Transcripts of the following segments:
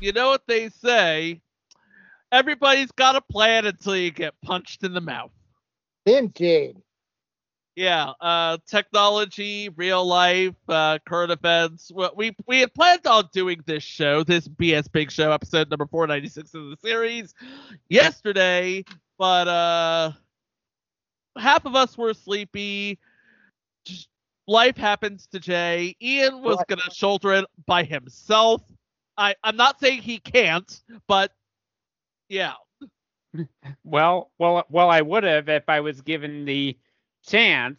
you know what they say. Everybody's got a plan until you get punched in the mouth. Indeed. Yeah, technology, real life, current events. We had planned on doing this show, this BS Big Show, episode number 496 of the series, yesterday, but half of us were sleepy. Just, life happens to Jay. Ian was going to shoulder it by himself. I'm not saying he can't, but yeah. Well, I would have if I was given the chance.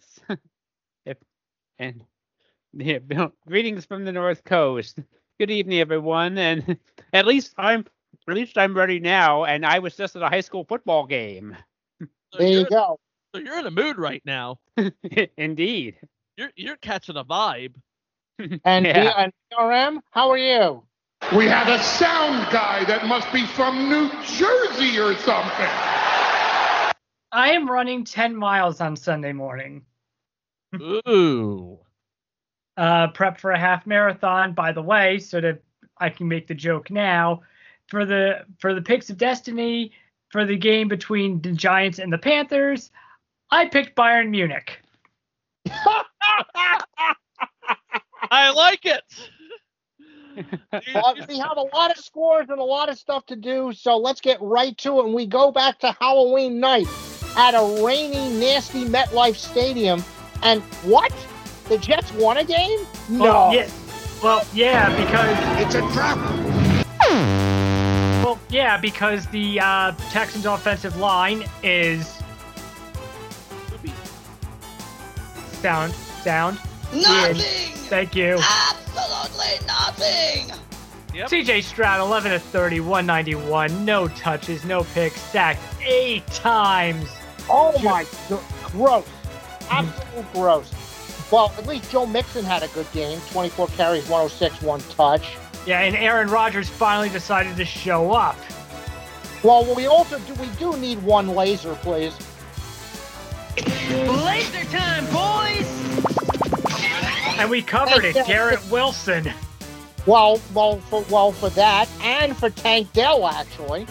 Greetings from the North Coast. Good evening, everyone. And at least I'm ready now. And I was just at a high school football game. There you go. So you're in a mood right now. Indeed. You're catching a vibe. And DRM, how are you? We have a sound guy that must be from New Jersey or something. I am running 10 miles on Sunday morning. Ooh. Prep for a half marathon, by the way, so that I can make the joke now. For the picks of destiny, for the game between the Giants and the Panthers, I picked Bayern Munich. I like it. Well, we have a lot of scores and a lot of stuff to do, so let's get right to it. And we go back to Halloween night at a rainy, nasty MetLife Stadium. And what? The Jets won a game? No. Well, yeah, because... It's a trap. Well, yeah, because the Texans' offensive line is... Sound. Nothing! Thank you. Absolutely nothing! Yep. CJ Stroud, 11 of 30, 191, no touches, no picks, sacked 8 times. Oh, my God. Gross. Absolute gross. Well, at least Joe Mixon had a good game. 24 carries, 106, 1 touch. Yeah, and Aaron Rodgers finally decided to show up. Well, we do need one laser, please. Laser time, boys! And we covered it, Garrett Wilson. Well, for that, and for Tank Dell, actually.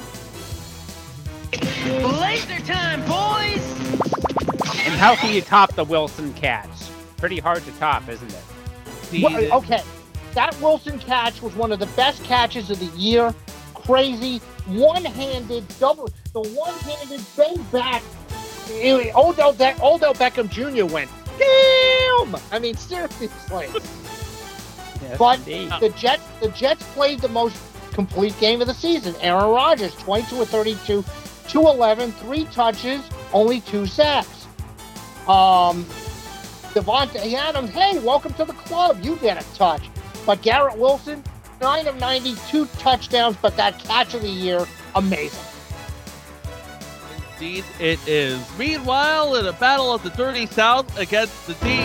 Laser time, boys! And how can you top the Wilson catch? Pretty hard to top, isn't it? Well, okay, that Wilson catch was one of the best catches of the year. Crazy, one-handed double, the one-handed bang back. Odell Beckham Jr. went, damn! I mean, seriously. Yes, But indeed. the Jets played the most complete game of the season. Aaron Rodgers, 22 of 32, 211, 3 touches, only 2 sacks. Devontae Adams, hey, welcome to the club. You get a touch. But Garrett Wilson, 9 of 92 touchdowns, but that catch of the year, amazing. Indeed it is. Meanwhile, in a battle of the Dirty South against the D.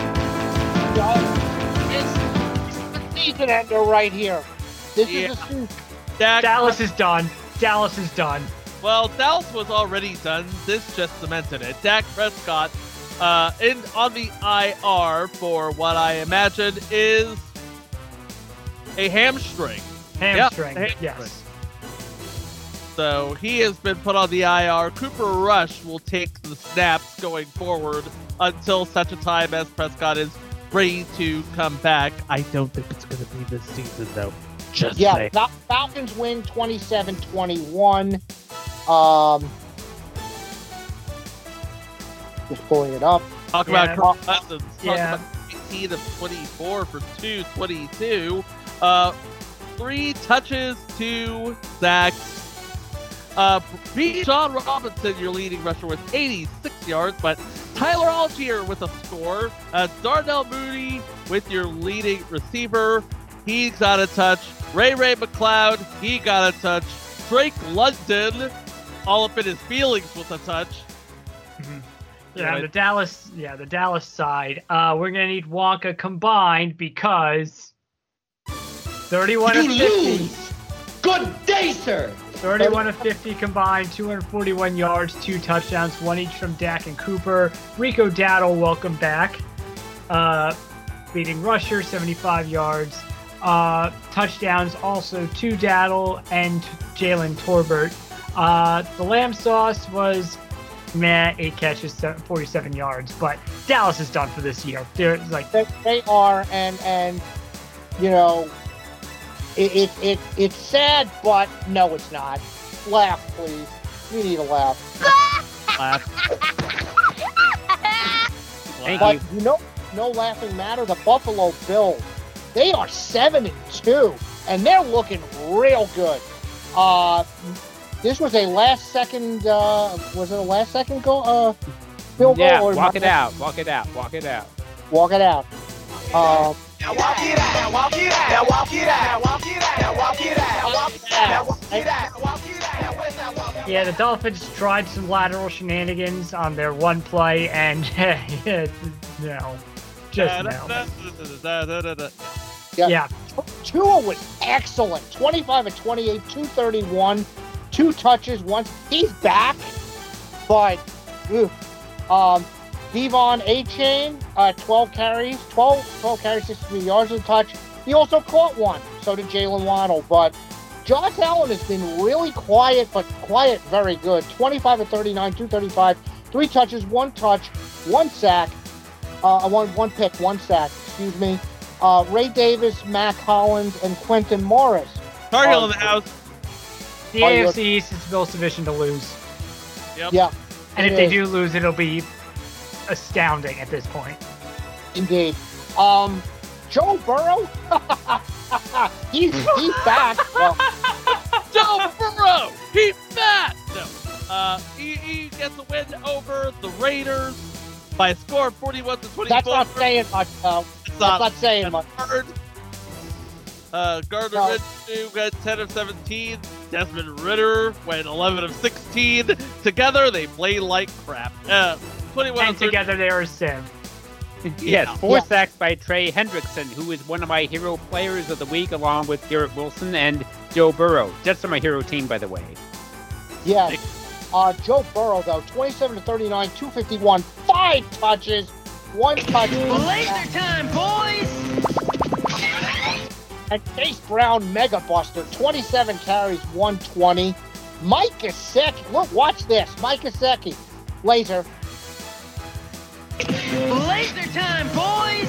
It's the season ender right here. This is a season. Dallas is done. Well, Dallas was already done. This just cemented it. Dak Prescott on the IR for what I imagine is a hamstring. Yes. So he has been put on the IR. Cooper Rush will take the snaps going forward until such a time as Prescott is ready to come back. I don't think it's going to be this season, though. Just saying. Falcons win 27-21. Just pulling it up. Talk about Kirk Cousins. Yeah. Talk about 18 of 24 for 222. 3 touches, 2 sacks. Sean Robinson, your leading rusher, with 86 yards, but Tyler Algier with a score. Darnell Mooney with your leading receiver. He got a touch. Ray McLeod, he got a touch. Drake London, all up in his feelings with a touch. Mm-hmm. Yeah, the Dallas side. We're gonna need Wonka combined because 31 of 50. Good day, sir! 31 of 50 combined, 241 yards, 2 touchdowns, 1 each from Dak and Cooper. Rico Dowdle, welcome back. Leading rusher, 75 yards. touchdowns also to Daddle and Jalen Torbert. The lamb sauce was 8 catches, 47 yards, but Dallas is done for this year. They're like they are, and you know, it's sad, but no, it's not. Laugh, please. We need a laugh. Laugh. Thank But you. you know, no laughing matter. The Buffalo Bills, they are 7-2, and they're looking real good. This was a last second. Was it a last second goal? Field Yeah, goal or walk it out. Walk it out. Walk it out. Walk it out. Now walk it out, now walk it out, now walk it out, now walk it out, now walk it out, now walk it out, now walk it out, now walk it out, now where's that walk? yeah, the Dolphins tried some lateral shenanigans on their one play, and no, just no. Yeah, Tua was excellent. 25 of 28, 231, 2 touches, 1. He's back, but Devon A-Chain, 12 carries, 63 yards of touch. He also caught one. So did Jalen Waddle. But Josh Allen has been really quiet, but quiet very good. 25 of 39, 235, 3 touches, 1 touch, 1 sack, one pick, 1 sack, excuse me. Ray Davis, Mac Hollins, and Quentin Morris. Tar Heel in the house. the AFC East is Bill's division to lose, Yep. Yeah, and if it they is. do lose, it'll be astounding at this point. Indeed. Joe Burrow, he's back. Well, Joe Burrow, he's back. No, he gets a win over the Raiders by a score of 41-24. that's not saying much, though. It's That's not saying much. Hard. Gardner No. Minshew got 10 of 17. Desmond Ritter went 11 of 16. Together, they play like crap. 21 And of 30. together they are a sim. Yes, Yeah. 4 Yeah. sacks by Trey Hendrickson, who is one of my hero players of the week, along with Garrett Wilson and Joe Burrow. Jets are my hero team, by the way. Yes. Joe Burrow, though, 27 to 39, 251, 5 touches, 1 touch. Laser time, boys! And Chase Brown, mega buster, 27 carries, 120. Mike Gesicki, look, watch this. Mike Gesicki, laser. Laser time, boys!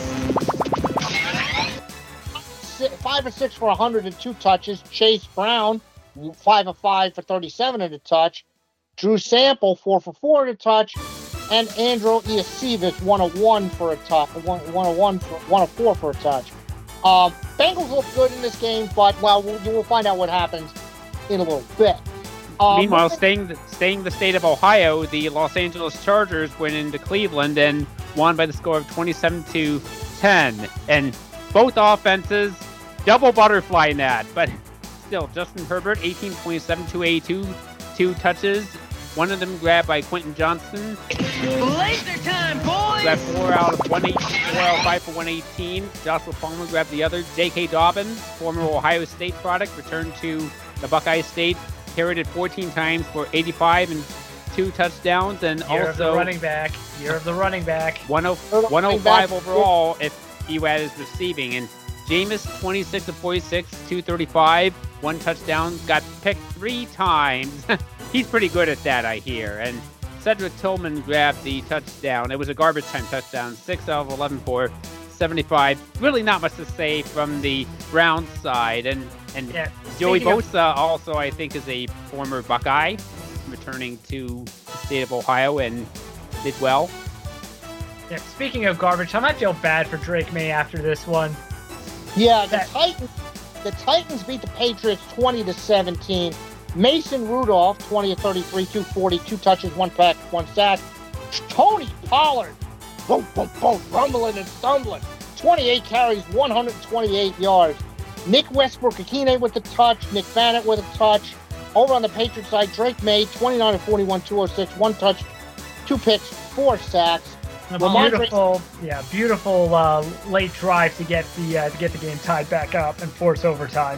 5 of 6 for 102 touches. Chase Brown, 5 of 5 for 37 and a touch. Drew Sample, 4 for 4 and a touch. And Andrew Iosivas, 1 of 1 for a touch. 1 of 4 for a touch. Bengals look good in this game, but you will find out what happens in a little bit. Meanwhile, staying the state of Ohio, the Los Angeles Chargers went into Cleveland and won by the score of 27-10. And both offenses double butterfly that, but still, Justin Herbert, 18.7, 282, 2 touches. One of them grabbed by Quentin Johnston. Laser time, Grabbed boys! 4 out of 5 for 118. Joshua Palmer grabbed the other. J.K. Dobbins, former Ohio State product, returned to the Buckeye State. Carried it 14 times for 85 and 2 touchdowns, and Year of the also running back. Year of the running back. 105 overall if you add his receiving. And Jameis, 26 of 46, 235, 1 touchdown, got picked 3 times. He's pretty good at that, I hear. And Cedric Tillman grabbed the touchdown. It was a garbage time touchdown, 6 out of 11 for 75. Really not much to say from the Browns side. And Yeah. Joey Speaking of- Bosa also, I think, is a former Buckeye, returning to the state of Ohio and did well. Yeah, speaking of garbage time, I feel bad for Drake May after this one. Yeah, That- the Titans beat the Patriots 20-17. Mason Rudolph, 20 of 33, 240, 2 touches, 1 pack, 1 sack. Tony Pollard, boom, boom, boom, rumbling and stumbling. 28 carries, 128 yards. Nick Westbrook-Akine with the touch. Nick Bannett with a touch. Over on the Patriots side, Drake May, 29 of 41, 206, 1 touch, 2 picks, 4 sacks. A Ramondre- beautiful late drive to get the game tied back up and force overtime.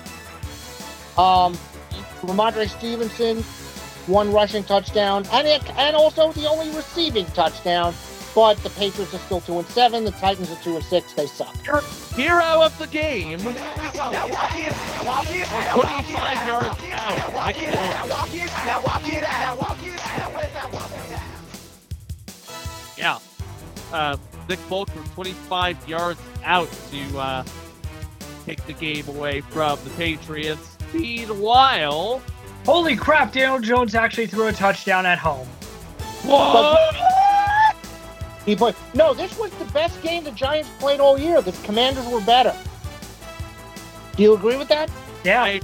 Ramondre Stevenson, 1 rushing touchdown, and also the only receiving touchdown but the Patriots are still 2-7. The Titans are 2-6. They suck. Hero of the game. Now walk it out. Walk it out. 25 yards out. Walk it out. Walk it out. Now walk it out. Walk it out. Where's that walk it out? Yeah. Nick Folk from 25 yards out to take the game away from the Patriots. Meanwhile, Holy crap, Daniel Jones actually threw a touchdown at home. what? No, this was the best game the Giants played all year. The Commanders were better. Do you agree with that? Yeah.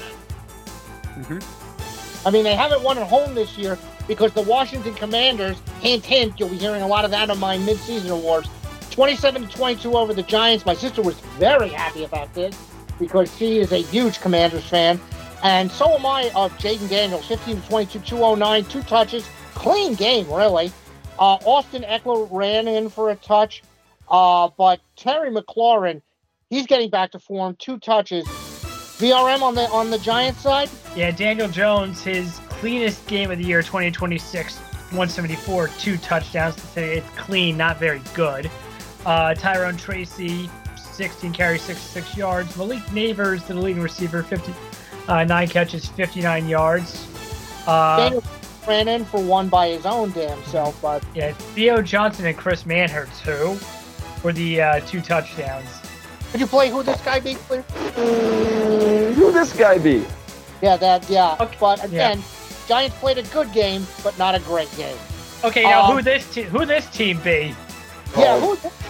I mean, they haven't won at home this year because the Washington Commanders, hint, hint, you'll be hearing a lot of that on my mid-season awards, 27-22 over the Giants. My sister was very happy about this because she is a huge Commanders fan. And so am I of Jaden Daniels, 15-22, 209, 2 touches. Clean game, really. Austin Eckler ran in for a touch. But Terry McLaurin, he's getting back to form, 2 touches. VRM on the Giants side? Yeah, Daniel Jones, his cleanest game of the year, 2026, 174, 2 touchdowns. To say it's clean, not very good. Tyrone Tracy, 16 carries, 66 yards. Malik Neighbors, the leading receiver, 9 catches, 59 yards. Daniel ran in for 1 by his own damn self, but Yeah, Theo Johnson and Chris Manhertz, who for the 2 touchdowns. could you play who this guy be, please? Who this guy be? Yeah, Okay, But again, Giants played a good game, but not a great game. Okay, now Um, who this team be? Yeah,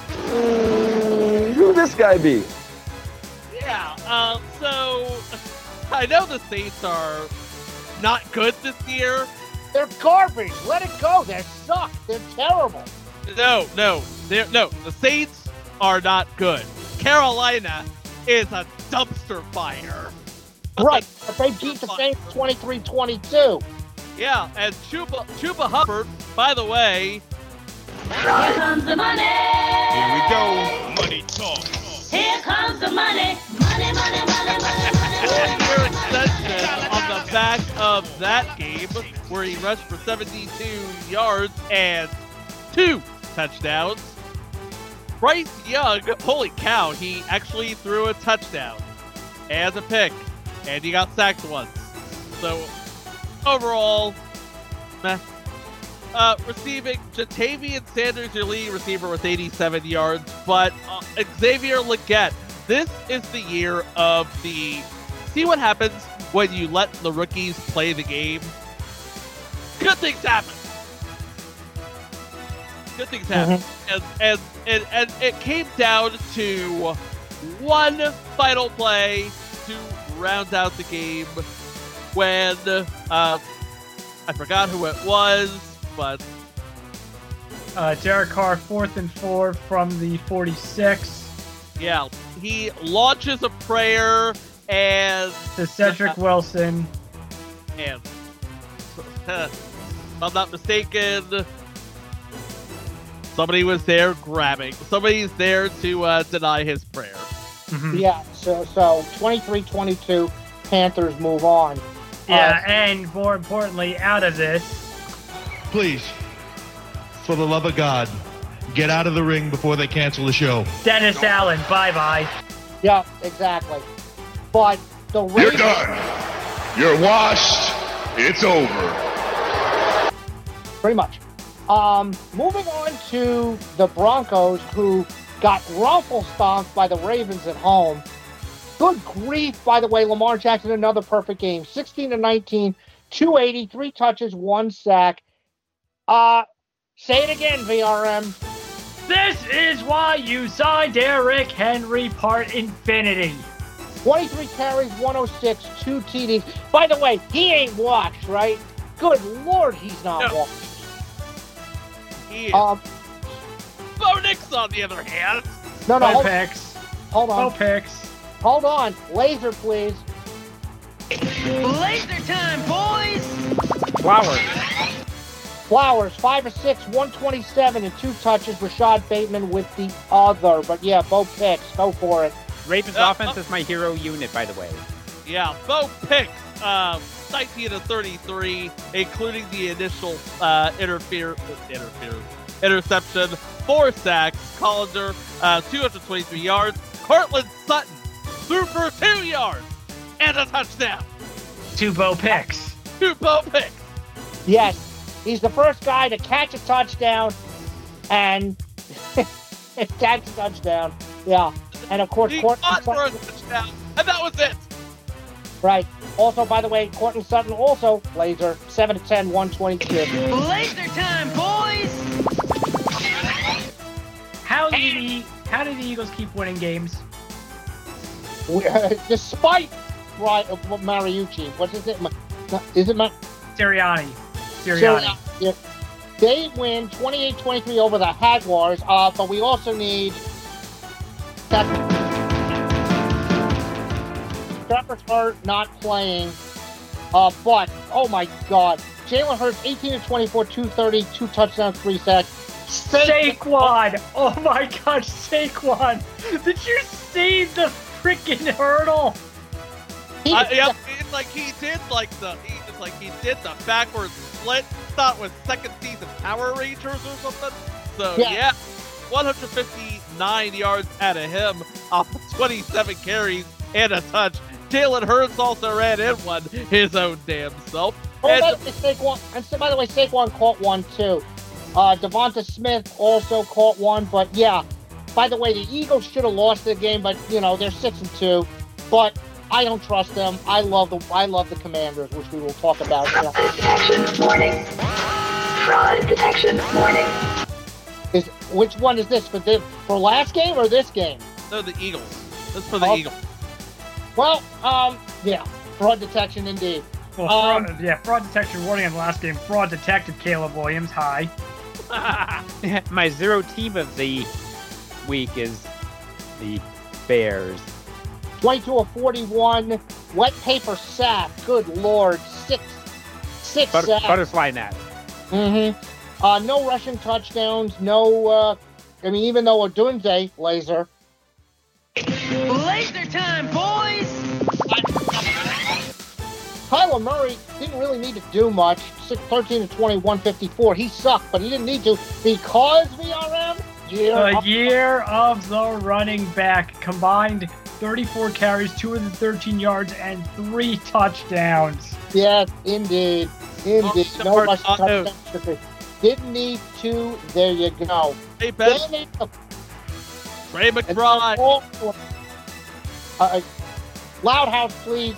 Who this guy be? Yeah, so I know the Saints are not good this year. they're garbage. Let it go. They suck. They're terrible. No, the Saints are not good. Carolina is a dumpster fire. Right, but they beat the Saints 23-22. Yeah, and Chuba Hubbard, by the way, Here comes the money. Here we go. Money talk. Here comes the money. Money, money, money, money, money. 4-year extension on the back of that game where he rushed for 72 yards and 2 touchdowns. Bryce Young, holy cow, he actually threw a touchdown and a pick, and he got sacked once. So, overall, meh. Receiving, Jatavian Sanders, your leading receiver, with 87 yards, but Xavier Legette, this is the year of the... See what happens when you let the rookies play the game? Good things happen. Good things happen. And it came down to one final play to round out the game when I forgot who it was, but Derek Carr, 4th and 4 from the 46. yeah, he launches a prayer and To Cedric Wilson. and if I'm not mistaken, somebody was there grabbing. Somebody's there to deny his prayer. Mhm. Yeah, so 23-22, Panthers move on. Yeah, and more importantly, out of this, Please, for the love of God, get out of the ring before they cancel the show. Dennis Allen, bye-bye. Yeah, exactly. But the You're Ravens, done. You're washed. It's over. pretty much. Moving on to the Broncos, who got rumple-stomped by the Ravens at home. Good grief, by the way, Lamar Jackson, another perfect game. 16-19, 280, 3 touches, 1 sack. Say it again, VRM. This is why you signed Derrick Henry Part Infinity. 23 carries, 106, 2 TDs. By the way, he ain't washed, right? Good Lord, he's not No. washed. He is. Um, Bo Nix, on the other hand, no, No hold, picks. hold No on. picks. Hold on. Laser, please. Laser time, boys. Flowers, 5 or 6, 127 and 2 touches. Rashad Bateman with the other. But yeah, both picks. Go for it. Ravens offense is my hero unit, by the way. yeah, Bo picks 19 of 33, including the initial interception, 4 sacks. Collender, 223 yards. Cortland Sutton threw for 2 yards and a touchdown. 2 Bo picks. 2 Bo picks. Yes, he's the first guy to catch a touchdown and catch a touchdown. Yeah, and of course, He Cortland caught for a Sutton. touchdown, and that was it. Right. Also, by the way, Cortland Sutton also laser 7-10, 122. Laser time, boys! How do the Eagles keep winning games? Despite Mariucci, what is it? Is it Sirianni. Yeah. They win 28-23 over the Jaguars, but we also need Trevor's hurt, not playing. But oh my God, Jalen Hurts 18-24, 230, 2 touchdowns, 3 sacks. Saquon! Oh my gosh, Saquon! Did you see the freaking hurdle? Yep, it's like he did the backwards split. Thought it was second season Power Rangers or something. So yeah, 159 yards out of him off of 27 carries and a touch. Jalen Hurts also ran in one his own damn self. By the way, Saquon caught one too. Devonta Smith also caught one, but yeah. By the way, the Eagles should have lost the game, but you know they're 6-2. But I don't trust them. I love the Commanders, which we will talk about. Fraud detection warning. Fraud detection warning. Which one is this for last game or this game? No, the Eagles. That's for the Eagles. Well, yeah, fraud detection indeed. Well, fraud detection warning in the last game. Fraud detected. Caleb Williams. Hi. My 0 team of the week is the Bears. 22 of 41, wet paper sack. Good Lord, six sacks. Butterfly net. Mm-hmm. No rushing touchdowns. No. Even though a Doomsday laser. Laser time, boys! Kyler Murray didn't really need to do much. 13-20, 154. He sucked, but he didn't need to because VRM. Year of the running back combined 34 carries, 213 yards, and 3 touchdowns. Yes, indeed. No rushing touchdowns. Didn't need to. There you go. Hey, Ben. Trey McBride. Loud house, please.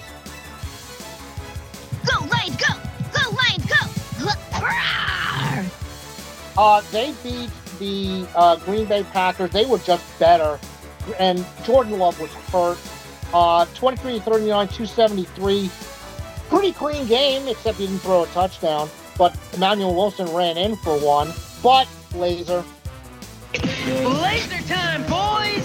Go, Lions, go! Go, Lions, go! They beat the Green Bay Packers. They were just better. And Jordan Love was hurt. 23-39, 273. Pretty clean game, except he didn't throw a touchdown. But Emmanuel Wilson ran in for one. But, laser. Laser time, boys!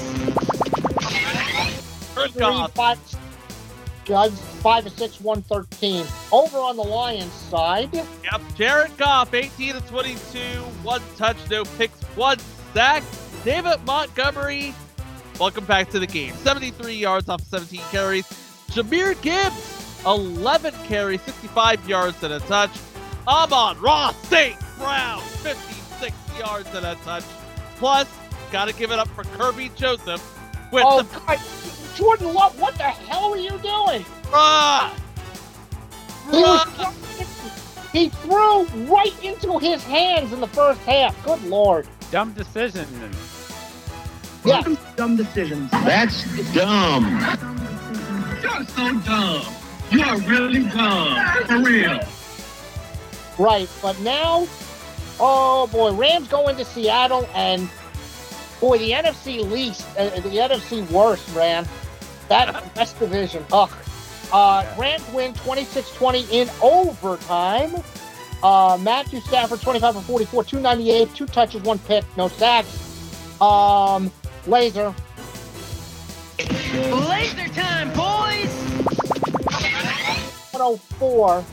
5 of 6, 113. Over on the Lions side. Yep, Jared Goff, 18-22, 1 touch, no picks, 1 sack. David Montgomery, welcome back to the game. 73 yards off 17 carries. Jahmyr Gibbs, 11 carries, 65 yards and a touch. Amon-Ra St. Brown, 56 yards and a touch. Plus, got to give it up for Kirby Joseph. God. Jordan Love, what the hell are you doing? He threw right into his hands in the first half. Good Lord. Dumb decision. Yeah. Dumb decisions. That's dumb. You're so dumb. You are really dumb. For real. Right, but now, oh boy, Rams go into Seattle, and boy, the NFC least, the NFC worst, man. That West Division, ugh. Rams win 26-20 in overtime. Matthew Stafford, 25 of 44, 298, 2 touches, 1 pick, no sacks. Laser. Laser time, boys! 104.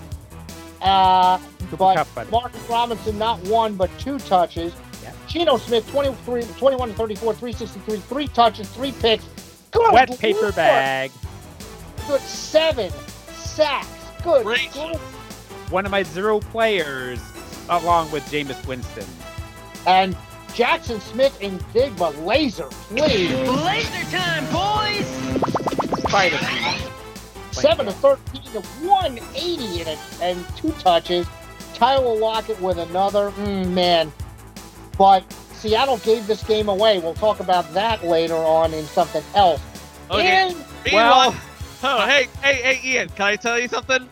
But Marcus Robinson, not 1, but 2 touches. Yeah. Geno Smith, 21 to 34, 363, 3 touches, 3 picks. Good Wet paper bag. Good 7 sacks. Good. Great. Good. One of my 0 players, along with Jameis Winston. And Jackson Smith in big, but laser, please. Laser time, boys! Spider-Man. 7-13 to 180 in it, and 2 touches. Tyler Lockett with another. Man. But Seattle gave this game away. We'll talk about that later on in something else. Okay. And, Meanwhile, hey, Ian, can I tell you something?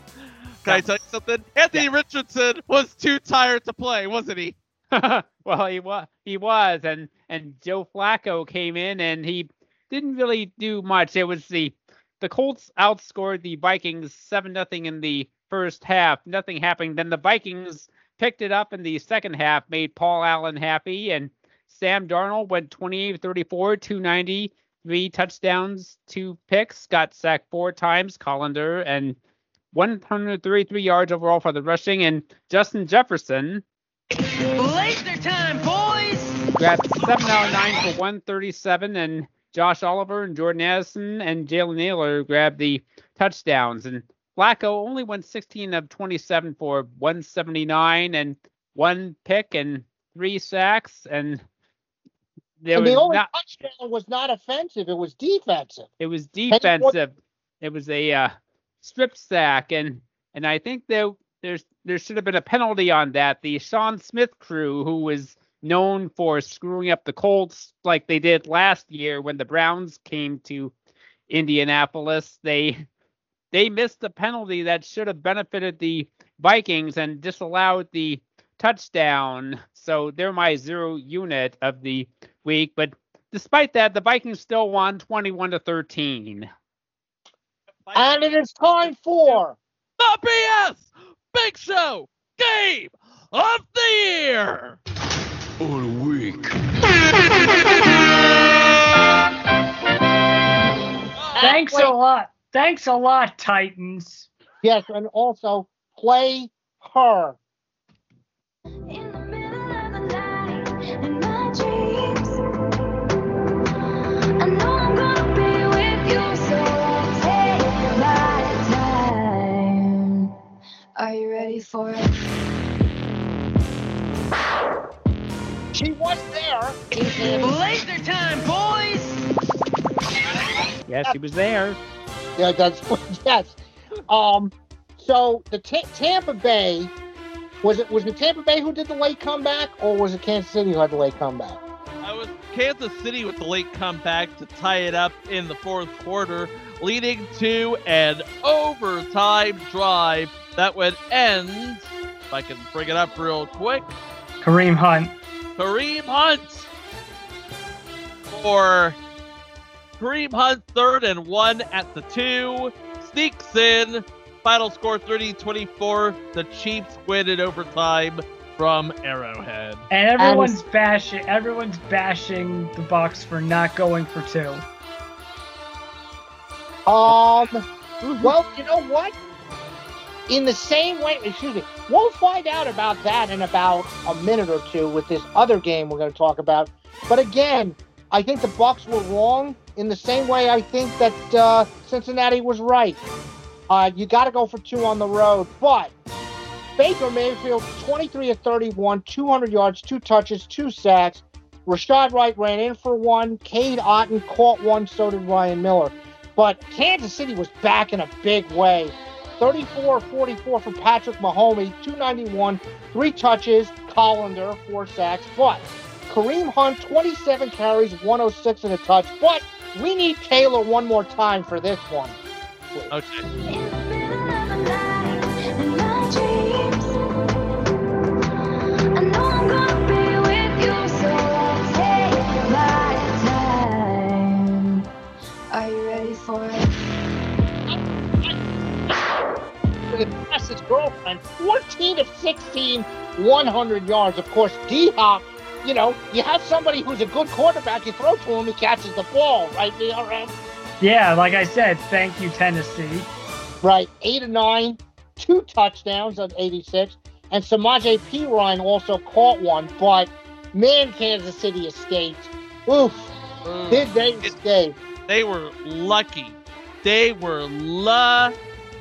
Anthony Richardson was too tired to play, wasn't he? Well, he was, and Joe Flacco came in, and he didn't really do much. It was the Colts outscored the Vikings 7-0 in the first half. Nothing happened. Then the Vikings picked it up in the second half, made Paul Allen happy, and Sam Darnold went 28-34, 290, 3 touchdowns, 2 picks, got sacked 4 times, Collender, and 133 yards overall for the rushing, and Justin Jefferson Laser time, boys! grabbed 7 out of 9 for 137, and Josh Oliver and Jordan Addison and Jalen Naylor grabbed the touchdowns. And Flacco only went 16 of 27 for 179 and 1 pick and 3 sacks. And the only touchdown was not offensive; it was defensive. It was defensive. It was a strip sack, and I think there should have been a penalty on that. The Sean Smith crew, who was known for screwing up the Colts like they did last year when the Browns came to Indianapolis, they missed the penalty that should have benefited the Vikings and disallowed the touchdown. So they're my 0 unit of the week. But despite that, the Vikings still won 21-13. And it is time for the BS Big Show Game of the Year. All week. Thanks a lot. Thanks a lot, Titans. Yes, and also play her. In the middle of the night, in my dreams, I know I'm gonna be with you, so I'll take my time. Are you ready for it? She was there. Laser time, boys! Yes, he was there. Yeah, that's yes. So the Tampa Bay was it Tampa Bay who did the late comeback, or was it Kansas City who had the late comeback? I was Kansas City with the late comeback to tie it up in the fourth quarter, leading to an overtime drive that would end, if I can bring it up real quick, Kareem Hunt for Kareem Hunt 3rd and 1 at the 2, sneaks in, final score 30-24, the Chiefs win in overtime from Arrowhead. and everyone's bashing the Bucs for not going for 2. Well, you know what? In the same way, we'll find out about that in about a minute or two with this other game we're going to talk about. But again, I think the Bucs were wrong in the same way I think that Cincinnati was right. You got to go for 2 on the road. But Baker Mayfield, 23 of 31, 200 yards, 2 touches, 2 sacks. Rashad Wright ran in for 1. Cade Otton caught 1, so did Ryan Miller. But Kansas City was back in a big way. 34-44 for Patrick Mahomes, 291, 3 touches, Collender, 4 sacks. But Kareem Hunt, 27 carries, 106 and a touch. But we need Taylor one more time for this one. Okay. In the middle of the night, in my dreams, I know I'm gonna be with you, so I'll take my time. Are you ready for it? That's his girlfriend. 14 of 16, 100 yards. Of course, D-Hop, you have somebody who's a good quarterback, you throw to him, he catches the ball, right, DRM? Yeah, like I said, thank you, Tennessee. Right, 8 of 9, 2 touchdowns of 86. And Samaje Perine also caught 1, but man, Kansas City escaped. Oof. Did they escape? They were lucky.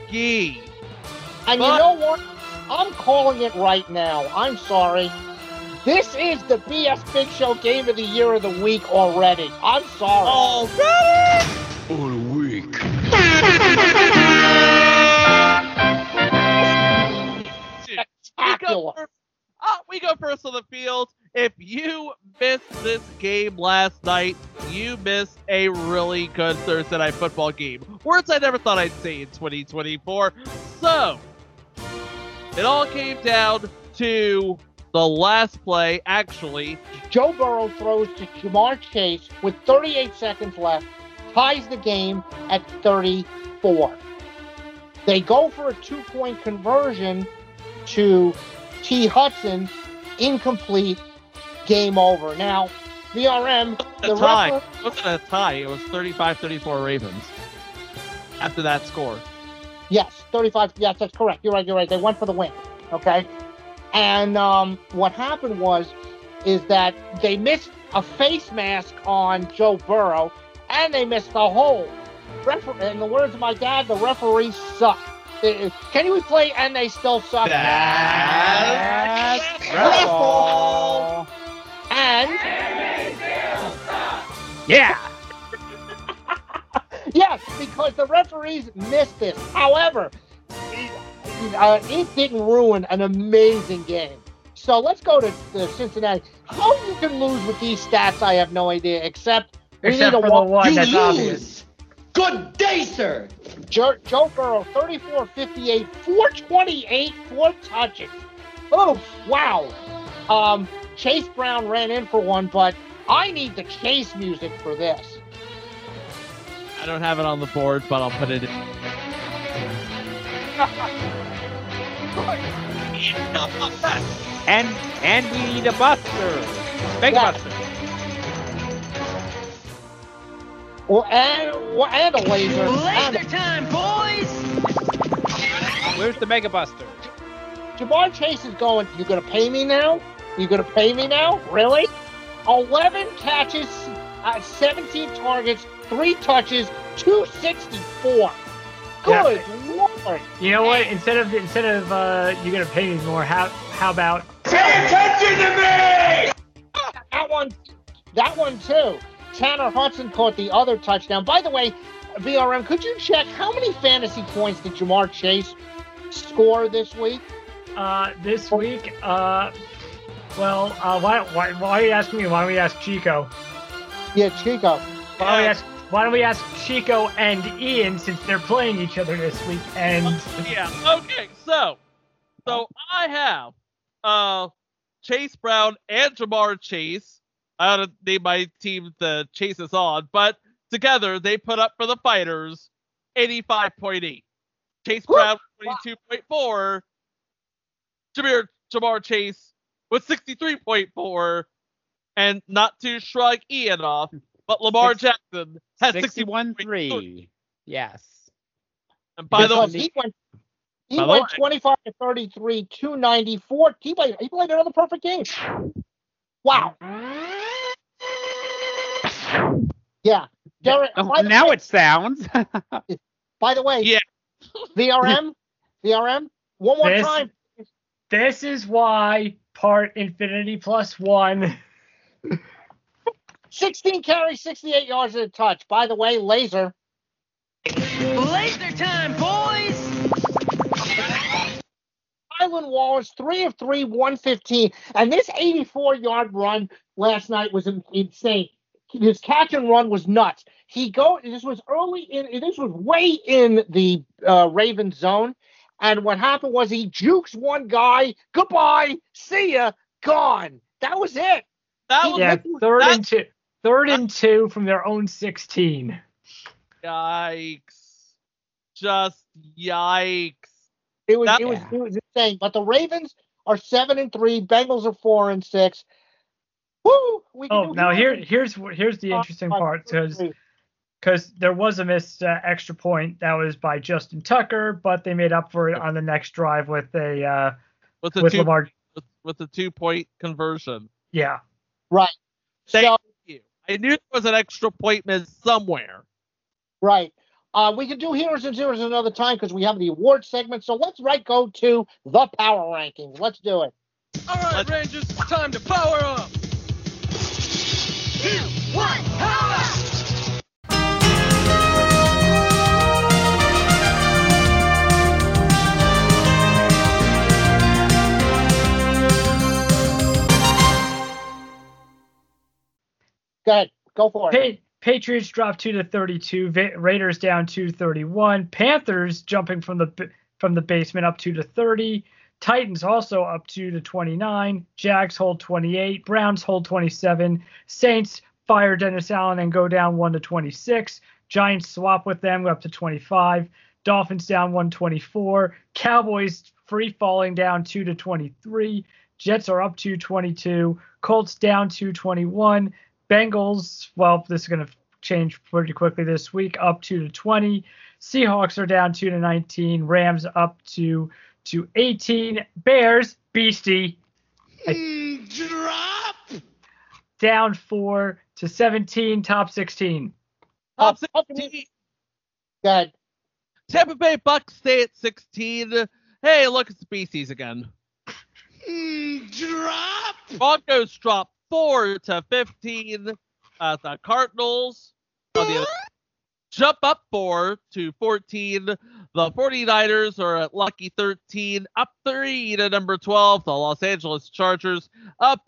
And you know what? I'm calling it right now. I'm sorry. This is the BS Big Show Game of the Year of the Week already. I'm sorry. Already? All week. Spectacular. We go first on the field. If you missed this game last night, you missed a really good Thursday Night Football game. Words I never thought I'd say in 2024. So, it all came down to the last play, actually. Joe Burrow throws to Jamar Chase with 38 seconds left, ties the game at 34. They go for a 2-point conversion to T. Hudson, incomplete, game over. Now, VRM, A tie. It wasn't a tie. It was 35-34 Ravens after that score. Yes, 35. Yes, that's correct. You're right. They went for the win. Okay. And what happened is that they missed a face mask on Joe Burrow, and they missed the hole. In the words of my dad, the referees suck. Can you play "And They Still Suck"? That's Raffle. And yeah. yes, because the referees missed this. However, it didn't ruin an amazing game. So let's go to Cincinnati. How you can lose with these stats, I have no idea. Except for the one that's obvious. Good day, sir. Joe Burrow, 34-58, 428, 4 touches. Oh, wow. Chase Brown ran in for one, but I need the Chase music for this. I don't have it on the board, but I'll put it in. And we need a buster. Mega buster. And a laser. Laser time, boys! Where's the Mega Buster? Jamar Chase is going, you going to pay me now? You going to pay me now? Really? 11 catches, 17 targets, 3 touches, 264. Good Lord. You know what? Instead of you're gonna pay me more, how about Pay attention to me! That one too. Tanner Hudson caught the other touchdown. By the way, VRM, could you check how many fantasy points did Jamar Chase score this week? This week, why are you asking me? Why don't we ask Chico? Yeah, Chico. Why don't we ask Chico and Ian, since they're playing each other this week? And yeah, okay. So I have Chase Brown and Jamar Chase. I ought to name my team the Chase is on, but together they put up for the Fighters 85.8. Chase Brown 22.4. Jamar Chase with 63.4, and not to shrug Ian off, but Lamar Jackson has 61.3. Yes. And by the way, he went 25 to 33, 294. He played another perfect game. Wow. Yeah. Derek, now it sounds. By the way, yeah. VRM, one more time. This is why part Infinity Plus 1. 16 carries, 68 yards and a touch. By the way, laser. Laser time, boys! Tylan Wallace, 3 of 3, 115. And this 84-yard run last night was insane. His catch and run was nuts. This was way in the Ravens zone. And what happened was he jukes one guy. Goodbye. See ya. Gone. That was it. Third and two from their own 16. Yikes. Just yikes. It was insane. But the Ravens are 7-3. Bengals are 4-6. Woo! Now here's the interesting part, because there was a missed extra point that was by Justin Tucker, but they made up for it on the next drive with Lamar with the 2-point conversion. Yeah. Right. Thank you. I knew there was an extra point missed somewhere. Right. We can do Heroes and Zeros another time because we have the award segment. So let's go to the power rankings. Let's do it. All right, Rangers, time to power up. 2, 1, power up! Go ahead. Go for it. Patriots dropped 2-32. Raiders down 2-31. Panthers jumping from the basement up 2-30. Titans also up 2-29. Jags hold 28. Browns hold 27. Saints fire Dennis Allen and go down 1-26. Giants swap with them, go up to 25. Dolphins down 124. Cowboys free falling down 2-23. Jets are up 2-22. Colts down 2-21. Bengals, well, this is going to change pretty quickly this week, up 2-20. Seahawks are down 2-19. Rams up to 18. Bears, beastie. Drop! Down 4-17. Top 16. Top 16. Go ahead. Tampa Bay Bucks stay at 16. Hey, look, it's the Beasties again. Drop! Broncos drop 4-15. The Cardinals on the other, jump up 4-14. The 49ers are at lucky 13, up 3 to number 12. The Los Angeles Chargers up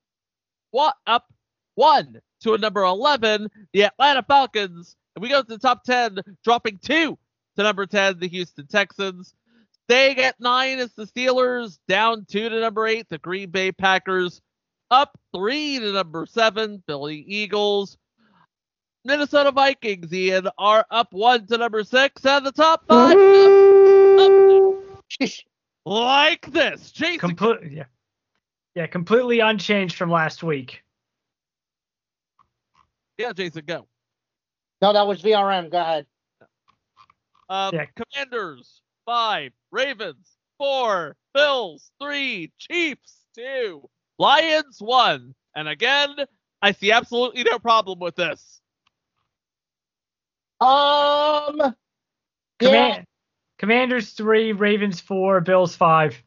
1 to a number 11. The Atlanta Falcons, and we go to the top 10, dropping 2 to number 10. The Houston Texans staying at 9 is the Steelers, down 2 to number 8. The Green Bay Packers up 3 to number 7. Philly Eagles. Minnesota Vikings, Ian, are up 1 to number 6. And the top 5 up like this. Jason. Completely unchanged from last week. Yeah, Jason, go. No, that was VRM. Go ahead. Commanders, 5. Ravens, 4. Bills, 3. Chiefs, 2. Lions, 1. And again, I see absolutely no problem with this. Yeah. Commanders 3, Ravens 4, Bills 5.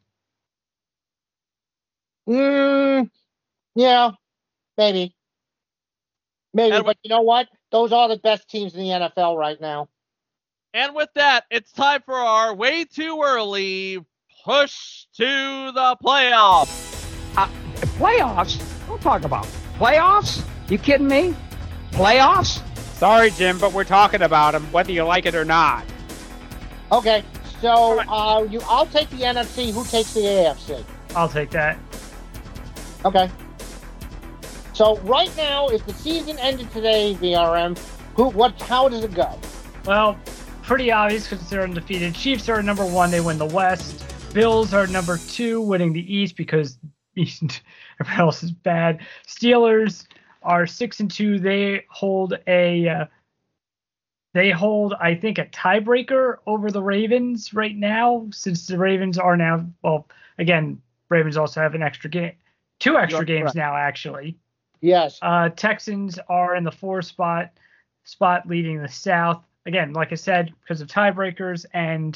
Yeah, maybe. But you know what? Those are the best teams in the NFL right now. And with that, it's time for our way too early push to the playoffs. Playoffs? Don't talk about playoffs. You kidding me? Playoffs? Sorry, Jim, but we're talking about them, whether you like it or not. Okay, so I'll take the NFC. Who takes the AFC? I'll take that. Okay. So right now, if the season ended today, VRM, how does it go? Well, pretty obvious because they're undefeated. Chiefs are number 1, they win the West. Bills are number 2, winning the East because everyone else is bad. Steelers are 6-2. They hold I think a tiebreaker over the Ravens right now, since the Ravens are now, well, again, Ravens also have an extra game, 2 extra games correct. now actually. Yes. Texans are in the 4 spot leading the South. Again, like I said, because of tiebreakers and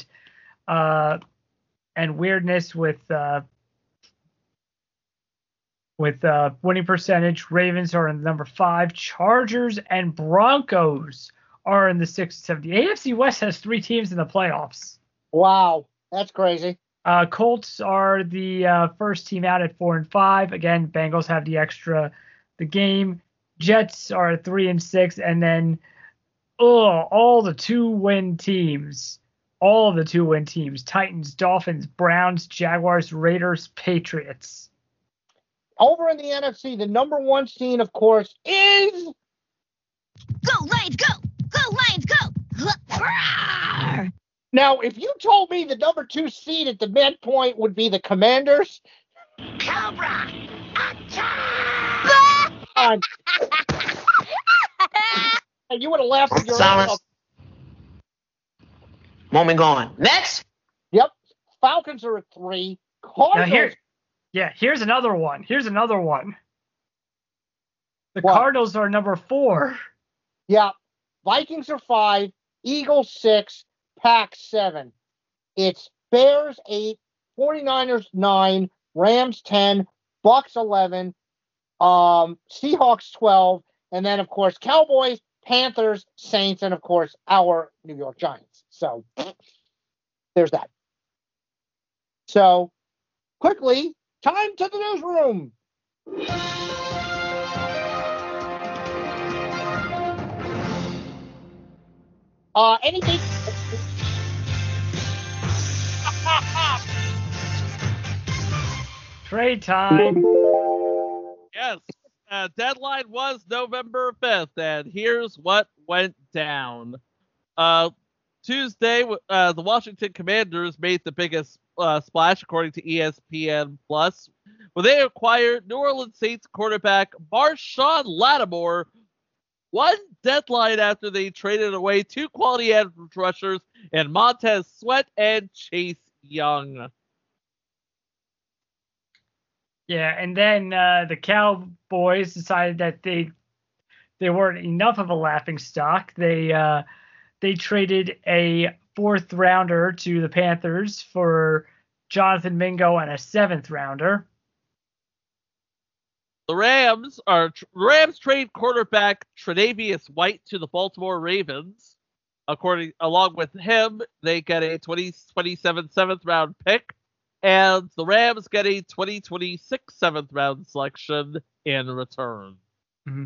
weirdness with winning percentage. Ravens are in number 5. Chargers and Broncos are in the 6 and 7. The AFC West has 3 teams in the playoffs. Wow, that's crazy. Colts are the first team out at 4 and 5. Again, Bengals have the game. Jets are at 3 and 6, and then all the 2-win teams. All of the 2-win teams. Titans, Dolphins, Browns, Jaguars, Raiders, Patriots. Over in the NFC, the number 1 seed, of course, is... Go, Lions, go! Go, Lions, go! Roar! Now, if you told me the number 2 seed at the midpoint would be the Commanders... Cobra! Attack! You would have laughed at your Silence. own. Moment gone. Next. Yep. Falcons are at 3. Cardinals... Here's another one. The What? Cardinals are number 4. Yeah. Vikings are 5. Eagles 6. Pack 7. It's Bears 8. 49ers 9. Rams 10, Bucks 11, Seahawks 12, and then, of course, Cowboys, Panthers, Saints, and, of course, our New York Giants. So there's that. So quickly, time to the newsroom. Anything? Trade time. Yes. Deadline was November 5th, and here's what went down. Tuesday, the Washington Commanders made the biggest splash, according to ESPN Plus, where they acquired New Orleans Saints quarterback Marshawn Lattimore one deadline after they traded away two quality edge rushers in Montez Sweat and Chase Young. Yeah, and then the Cowboys decided that they weren't enough of a laughing stock. They traded a 4th rounder to the Panthers for Jonathan Mingo and a 7th rounder. The Rams trade quarterback Tre'Davious White to the Baltimore Ravens. Along with him, they get a 2027 7th round pick, and the Rams get a 2026 7th round selection in return. Mm-hmm.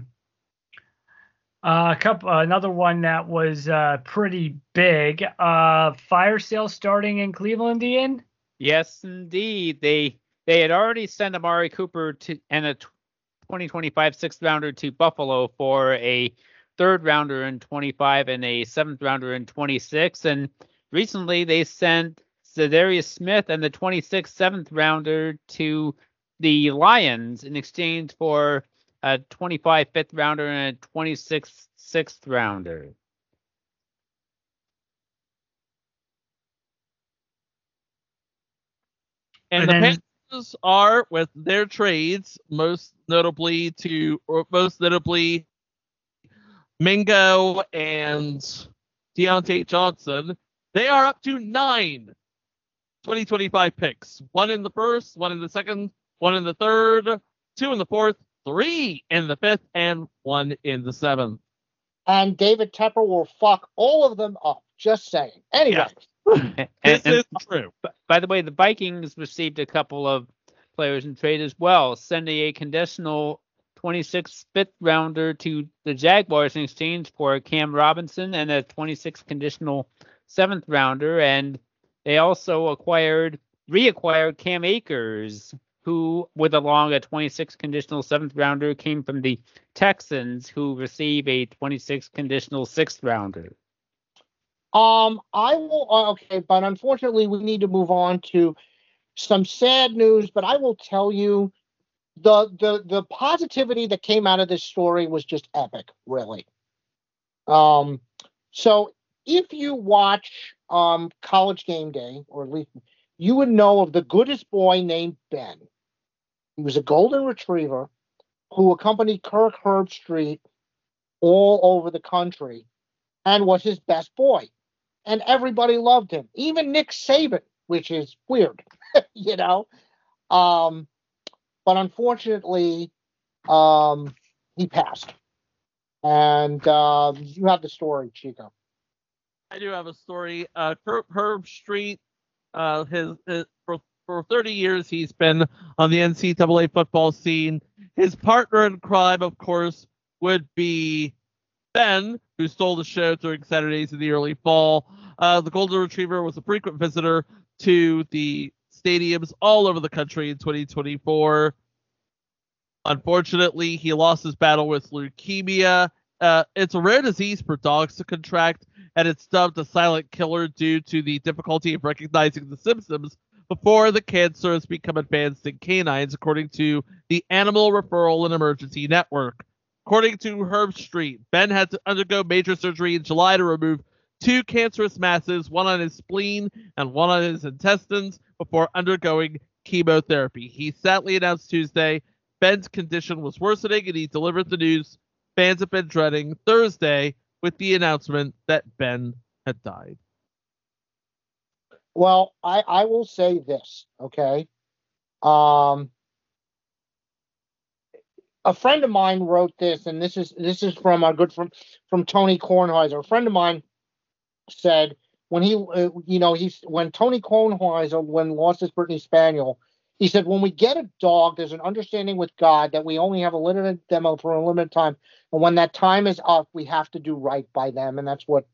Another one that was pretty big. Fire sale starting in Cleveland, Ian? Yes, indeed. They had already sent Amari Cooper and a 2025 6th rounder to Buffalo for a 3rd rounder in 25 and a 7th rounder in 26. And recently they sent Za'Darius Smith and the 26th 7th rounder to the Lions in exchange for a 25 5th rounder and a 26 6th rounder. And the Panthers are, with their trades, most notably Mingo and Deontay Johnson, they are up to 9 2025 picks. 1 in the 1st, 1 in the 2nd, 1 in the 3rd, 2 in the 4th, 3 in the 5th, and 1 in the 7th. And David Tepper will fuck all of them up. Just saying. Anyway. Yeah. This is true. By the way, the Vikings received a couple of players in trade as well, sending a conditional 26th 5th rounder to the Jaguars in exchange for Cam Robinson and a 26th conditional 7th rounder. And they also reacquired Cam Akers, who, with along a 26th conditional 7th rounder, came from the Texans, who receive a 26th conditional 6th rounder. I will. Okay, but unfortunately, we need to move on to some sad news. But I will tell you, the positivity that came out of this story was just epic, really. So if you watch College Game Day, or at least you would know of the goodest boy named Ben. He was a golden retriever who accompanied Kirk Herbstreit all over the country and was his best boy. And everybody loved him, even Nick Saban, which is weird, you know. But unfortunately, he passed. And you have the story, Chico. I do have a story. Herbstreit, for 30 years, he's been on the NCAA football scene. His partner in crime, of course, would be Ben, who stole the show during Saturdays in the early fall. The Golden Retriever was a frequent visitor to the stadiums all over the country in 2024. Unfortunately, he lost his battle with leukemia. It's a rare disease for dogs to contract, and it's dubbed a silent killer due to the difficulty of recognizing the symptoms before the cancer has become advanced in canines, according to the Animal Referral and Emergency Network. According to Herbstreit, Ben had to undergo major surgery in July to remove 2 cancerous masses, one on his spleen and one on his intestines, before undergoing chemotherapy. He sadly announced Tuesday Ben's condition was worsening, and he delivered the news fans have been dreading Thursday with the announcement that Ben had died. Well, I will say this, okay? A friend of mine wrote this, and this is from our good friend from Tony Kornheiser. A friend of mine said when when Tony Kornheiser lost his Brittany Spaniel, he said when we get a dog, there's an understanding with God that we only have a limited demo for a limited time, and when that time is up, we have to do right by them, and that's what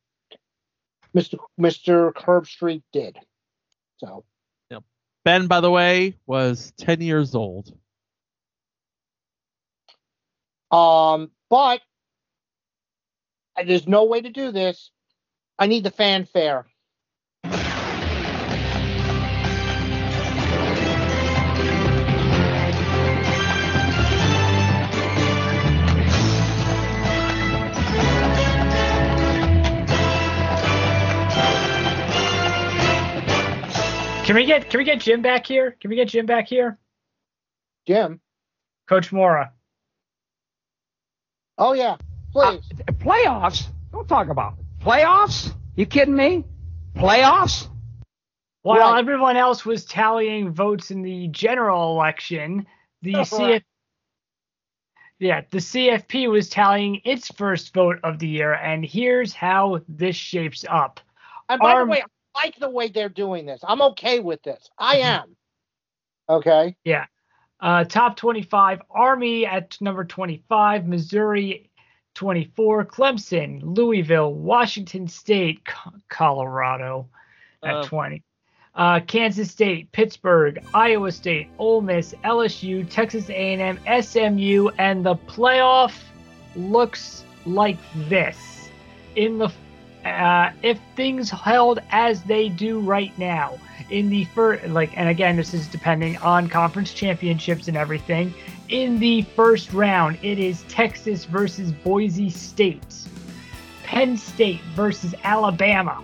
Mr. Herbstreit did. So, yep. Ben, by the way, was 10 years old. But there's no way to do this. I need the fanfare. Can we get Jim back here? Can we get Jim back here? Jim? Coach Mora. Oh, yeah. Please. Playoffs? Don't talk about it. Playoffs? You kidding me? Playoffs? While everyone else was tallying votes in the general election, the CFP was tallying its first vote of the year, and here's how this shapes up. And by the way, I like the way they're doing this. I'm okay with this. I am. Okay? Yeah. Top 25, Army at number 25, Missouri 24, Clemson, Louisville, Washington State, Colorado at 20. Kansas State, Pittsburgh, Iowa State, Ole Miss, LSU, Texas A&M, SMU, and the playoff looks like this. In the if things held as they do right now, in the first, and again, this is depending on conference championships and everything. In the first round, it is Texas versus Boise State, Penn State versus Alabama,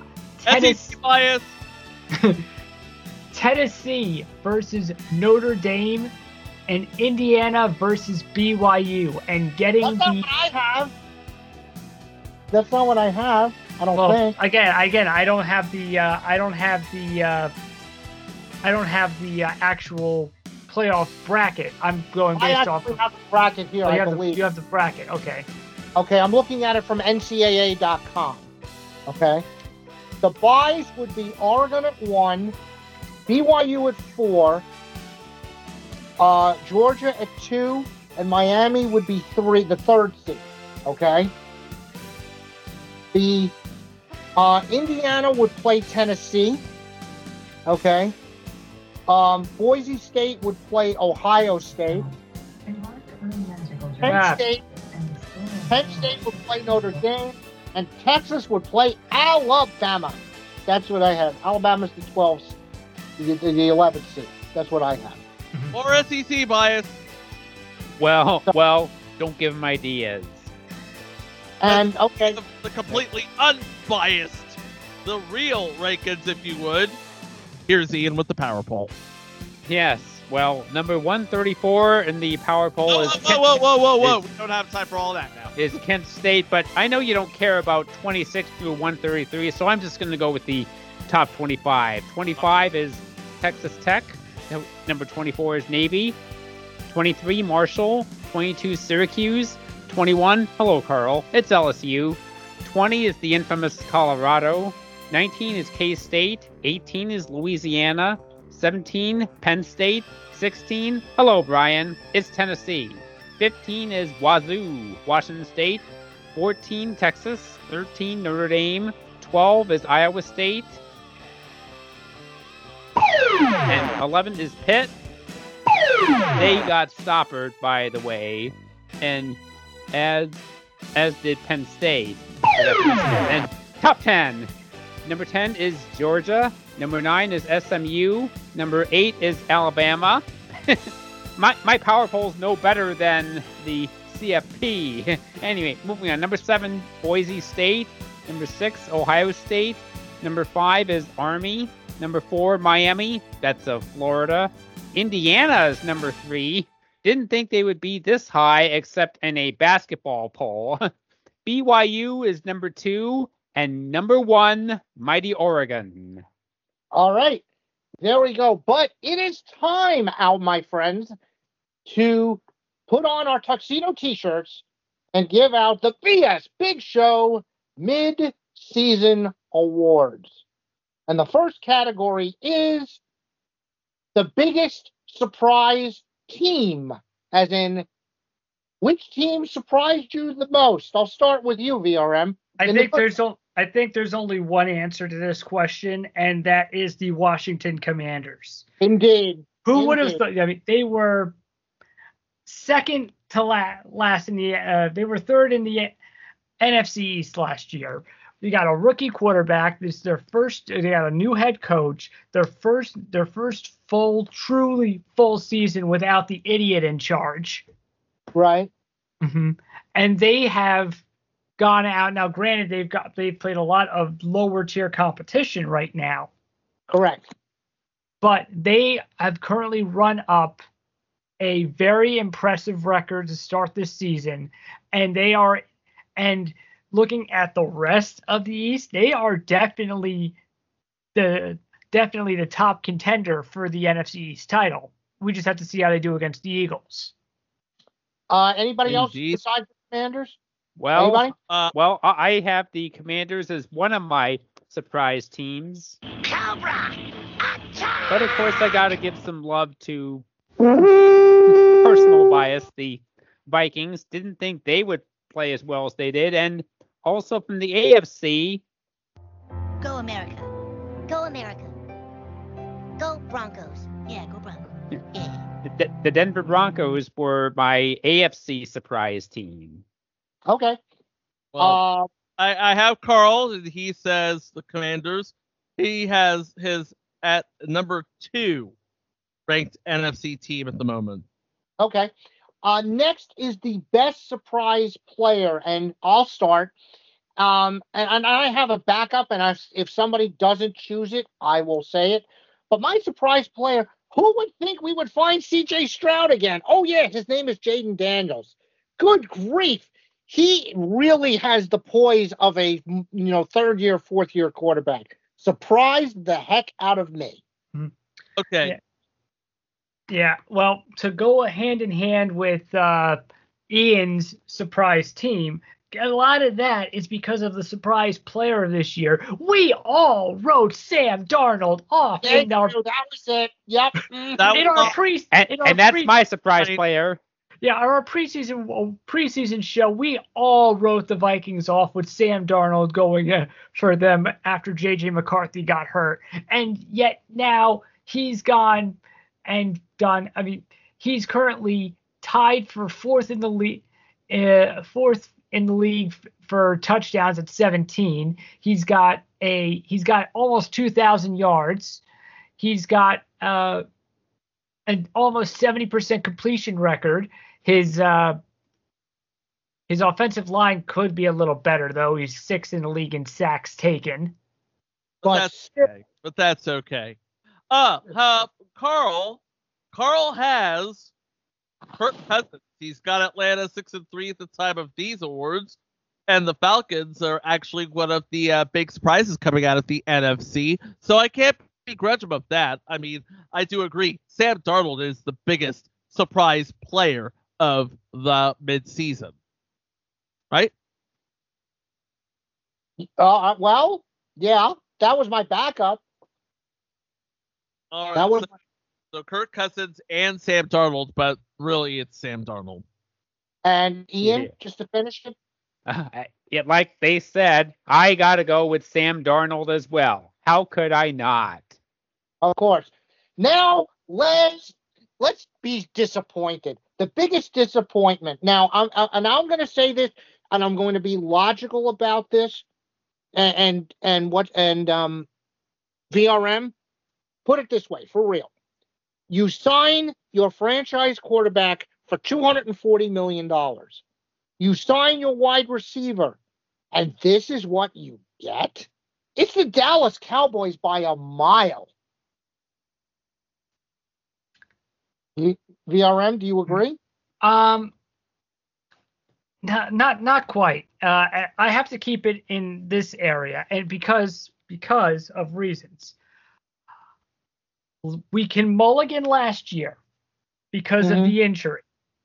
Tennessee versus Notre Dame, and Indiana versus BYU. And getting That's not what I have. That's not what I have. I don't think. Again, I don't have the actual playoff bracket. I'm going based off of the bracket here. I believe you have the bracket. Okay. Okay, I'm looking at it from NCAA.com. Okay, the buys would be Oregon at 1, BYU at 4, Georgia at 2, and Miami would be 3, the third seed. Okay. The Indiana would play Tennessee. Okay. Boise State would play Ohio State. Penn State would play Notre Dame, and Texas would play Alabama. That's what I have. Alabama's the 12th, the 11th seed. That's what I have. Or SEC bias. Well, don't give them ideas. And okay, the completely unbiased, the real rankings, if you would. Here's Ian with the power poll. Yes. Well, number 134 in the power poll is. Whoa! We don't have time for all that now. Is Kent State, but I know you don't care about 26 through 133, so I'm just going to go with the top 25. 25 is Texas Tech. Number 24 is Navy. 23, Marshall. 22, Syracuse. 21, hello, Carl. It's LSU. 20 is the infamous Colorado. 19 is K-State. 18 is Louisiana. 17, Penn State. 16, hello, Brian. It's Tennessee. 15 is Wazoo, Washington State. 14, Texas. 13, Notre Dame. 12 is Iowa State. And 11 is Pitt. They got stoppered, by the way. And as did Penn State. And top 10. Number 10 is Georgia. Number 9 is SMU. Number 8 is Alabama. my power poll's no better than the CFP. Anyway, moving on. Number 7, Boise State. Number 6, Ohio State. Number 5 is Army. Number 4, Miami. That's Florida. Indiana is number 3. Didn't think they would be this high except in a basketball poll. BYU is number 2. And number 1, mighty Oregon. All right. There we go. But it is time, my friends, to put on our tuxedo T-shirts and give out the BS Big Show Mid-Season Awards. And the first category is the biggest surprise team, as in which team surprised you the most? I'll start with you, VRM. I think there's only one answer to this question, and that is the Washington Commanders. Indeed. Who would have thought? I mean, they were second to last in the. They were third in the NFC East last year. They got a rookie quarterback. This is their first. They got a new head coach. Their first truly full season without the idiot in charge. Right. Mm-hmm. And they have gone out now. Granted, they've played a lot of lower tier competition right now. Correct. But they have currently run up a very impressive record to start this season, and looking at the rest of the East, they are definitely the top contender for the NFC East title. We just have to see how they do against the Eagles. Anybody else besides the Commanders? Well, Anybody? I have the Commanders as one of my surprise teams. Cobra! Attack! But of course, I got to give some love to personal bias. The Vikings didn't think they would play as well as they did, and also from the AFC. Go America. Go America. Go Broncos. Yeah, go Broncos. Yeah. The Denver Broncos were my AFC surprise team. Okay. Well, I have Carl, and he says the Commanders. He has his at number 2 ranked NFC team at the moment. Okay. Next is the best surprise player, and I'll start. And I have a backup, and if somebody doesn't choose it, I will say it. But my surprise player, who would think we would find C.J. Stroud again? Oh, yeah, his name is Jaden Daniels. Good grief. He really has the poise of a, third-year, fourth-year quarterback. Surprised the heck out of me. Okay. Yeah, well, to go hand in hand with Ian's surprise team, a lot of that is because of the surprise player this year. We all wrote Sam Darnold off in our. That was it. Yep. And that's my surprise player. Yeah, our preseason show, we all wrote the Vikings off with Sam Darnold going for them after J.J. McCarthy got hurt. And yet now he's gone and done. I mean, he's currently tied for fourth in the league for touchdowns at 17. He's got almost 2,000 yards. He's got an almost 70% completion record. His offensive line could be a little better, though. He's 6th in the league in sacks taken. But that's okay. Carl has Kirk Cousins. He's got Atlanta 6-3 at the time of these awards, and the Falcons are actually one of the big surprises coming out of the NFC. So I can't begrudge him of that. I mean, I do agree. Sam Darnold is the biggest surprise player of the midseason, right? Well, yeah, that was my backup. All right, so Kirk Cousins and Sam Darnold, but really it's Sam Darnold. And Ian, just to finish it. Like they said, I got to go with Sam Darnold as well. How could I not? Of course. Now let's be disappointed. The biggest disappointment. Now I'm going to say this, and I'm going to be logical about this. And VRM, put it this way, for real. You sign your franchise quarterback for $240 million. You sign your wide receiver, and this is what you get? It's the Dallas Cowboys by a mile. VRM, do you agree? Not quite. I have to keep it in this area, and because of reasons. we can mulligan last year because of the injury.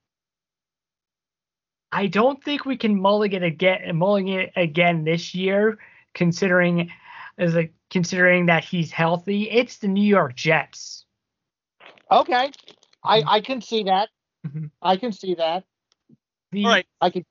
I don't think we can mulligan again this year, considering that he's healthy. It's the New York Jets. Okay, I can see that. I can see that. All right.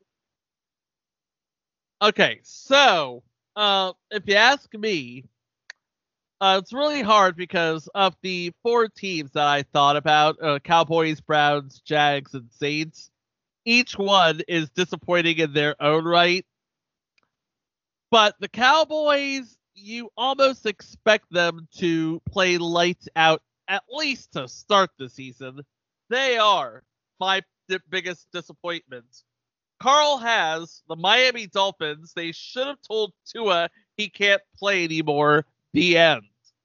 Okay, so if you ask me, it's really hard because of the 4 teams that I thought about: Cowboys, Browns, Jags, and Saints. Each one is disappointing in their own right. But the Cowboys, you almost expect them to play lights out, at least to start the season. They are my biggest disappointment. Carl has the Miami Dolphins. They should have told Tua he can't play anymore. The end.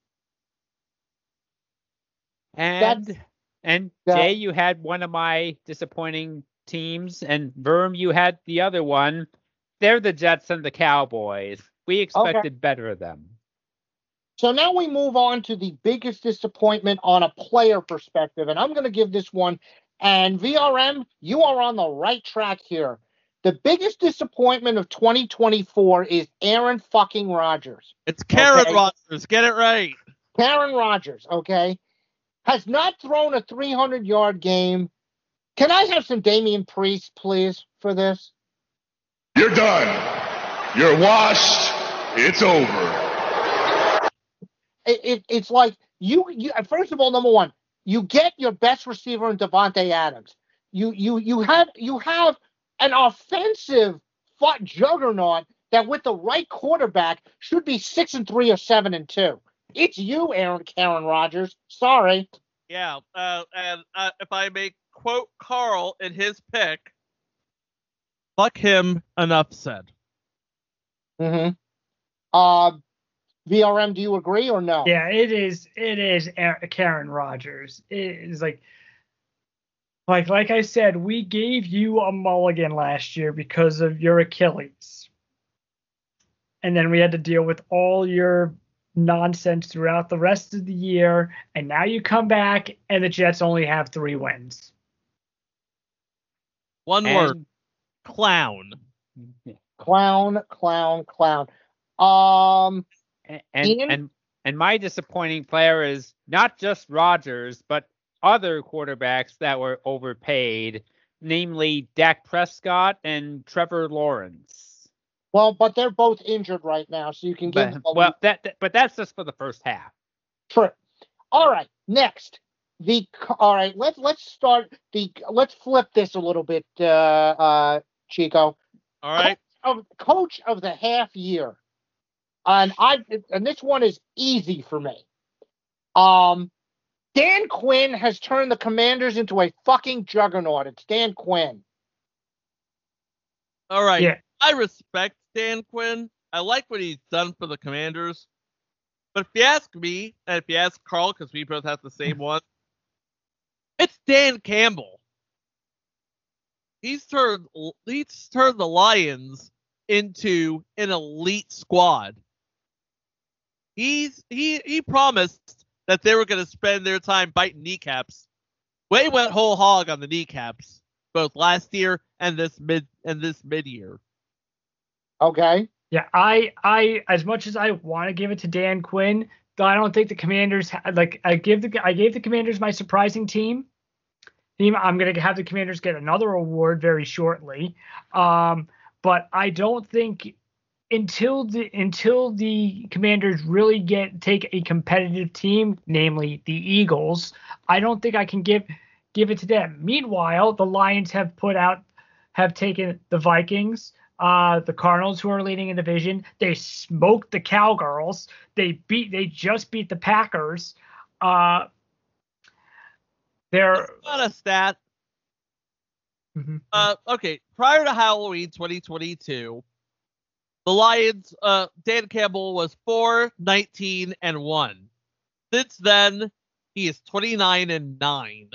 And Jay, you had one of my disappointing teams, and Verm, you had the other one. They're the Jets and the Cowboys. We expected better of them. So now we move on to the biggest disappointment on a player perspective, and I'm going to give this one. And VRM, you are on the right track here. The biggest disappointment of 2024 is Aaron fucking Rodgers. It's Karen Rodgers. Get it right. Karen Rodgers, okay, has not thrown a 300-yard game. Can I have some Damian Priest, please, for this? You're done. You're washed. It's over. It's like you. First of all, number one, you get your best receiver in Devontae Adams. You have an offensive juggernaut that, with the right quarterback, should be 6-3 or 7-2. It's you, Karen Rodgers. Sorry. Yeah, and if I may quote Carl in his pick, fuck him, enough said. VRM, do you agree or no? Yeah, it is Karen Rodgers. It is like I said, we gave you a mulligan last year because of your Achilles. And then we had to deal with all your nonsense throughout the rest of the year, and now you come back and the Jets only have 3 wins. One word: clown. Clown. And my disappointing player is not just Rodgers, but other quarterbacks that were overpaid, namely Dak Prescott and Trevor Lawrence. Well, but they're both injured right now, so you can give them but that's just for the first half. True. All right, next. Let's start let's flip this a little bit, Chico. All right. Coach of the half year. And this one is easy for me. Dan Quinn has turned the Commanders into a fucking juggernaut. It's Dan Quinn. All right. Yeah. I respect Dan Quinn. I like what he's done for the Commanders. But if you ask me, and if you ask Carl, because we both have the same one, it's Dan Campbell. He's turned the Lions into an elite squad. He promised that they were going to spend their time biting kneecaps. Way went whole hog on the kneecaps, both last year and this mid year. Okay. Yeah, I as much as I want to give it to Dan Quinn, though I don't think the Commanders I gave the Commanders my surprising team. I'm going to have the Commanders get another award very shortly. But I don't think until the Commanders really take a competitive team, namely the Eagles, I don't think I can give it to them. Meanwhile, the Lions have taken the Vikings, the Cardinals, who are leading in the division. They smoked the Cowgirls. They just beat the Packers. They're not a stat. Mm-hmm. Okay, prior to Halloween 2022, the Lions, Dan Campbell was 4-19-1. Since then, he is 29-9.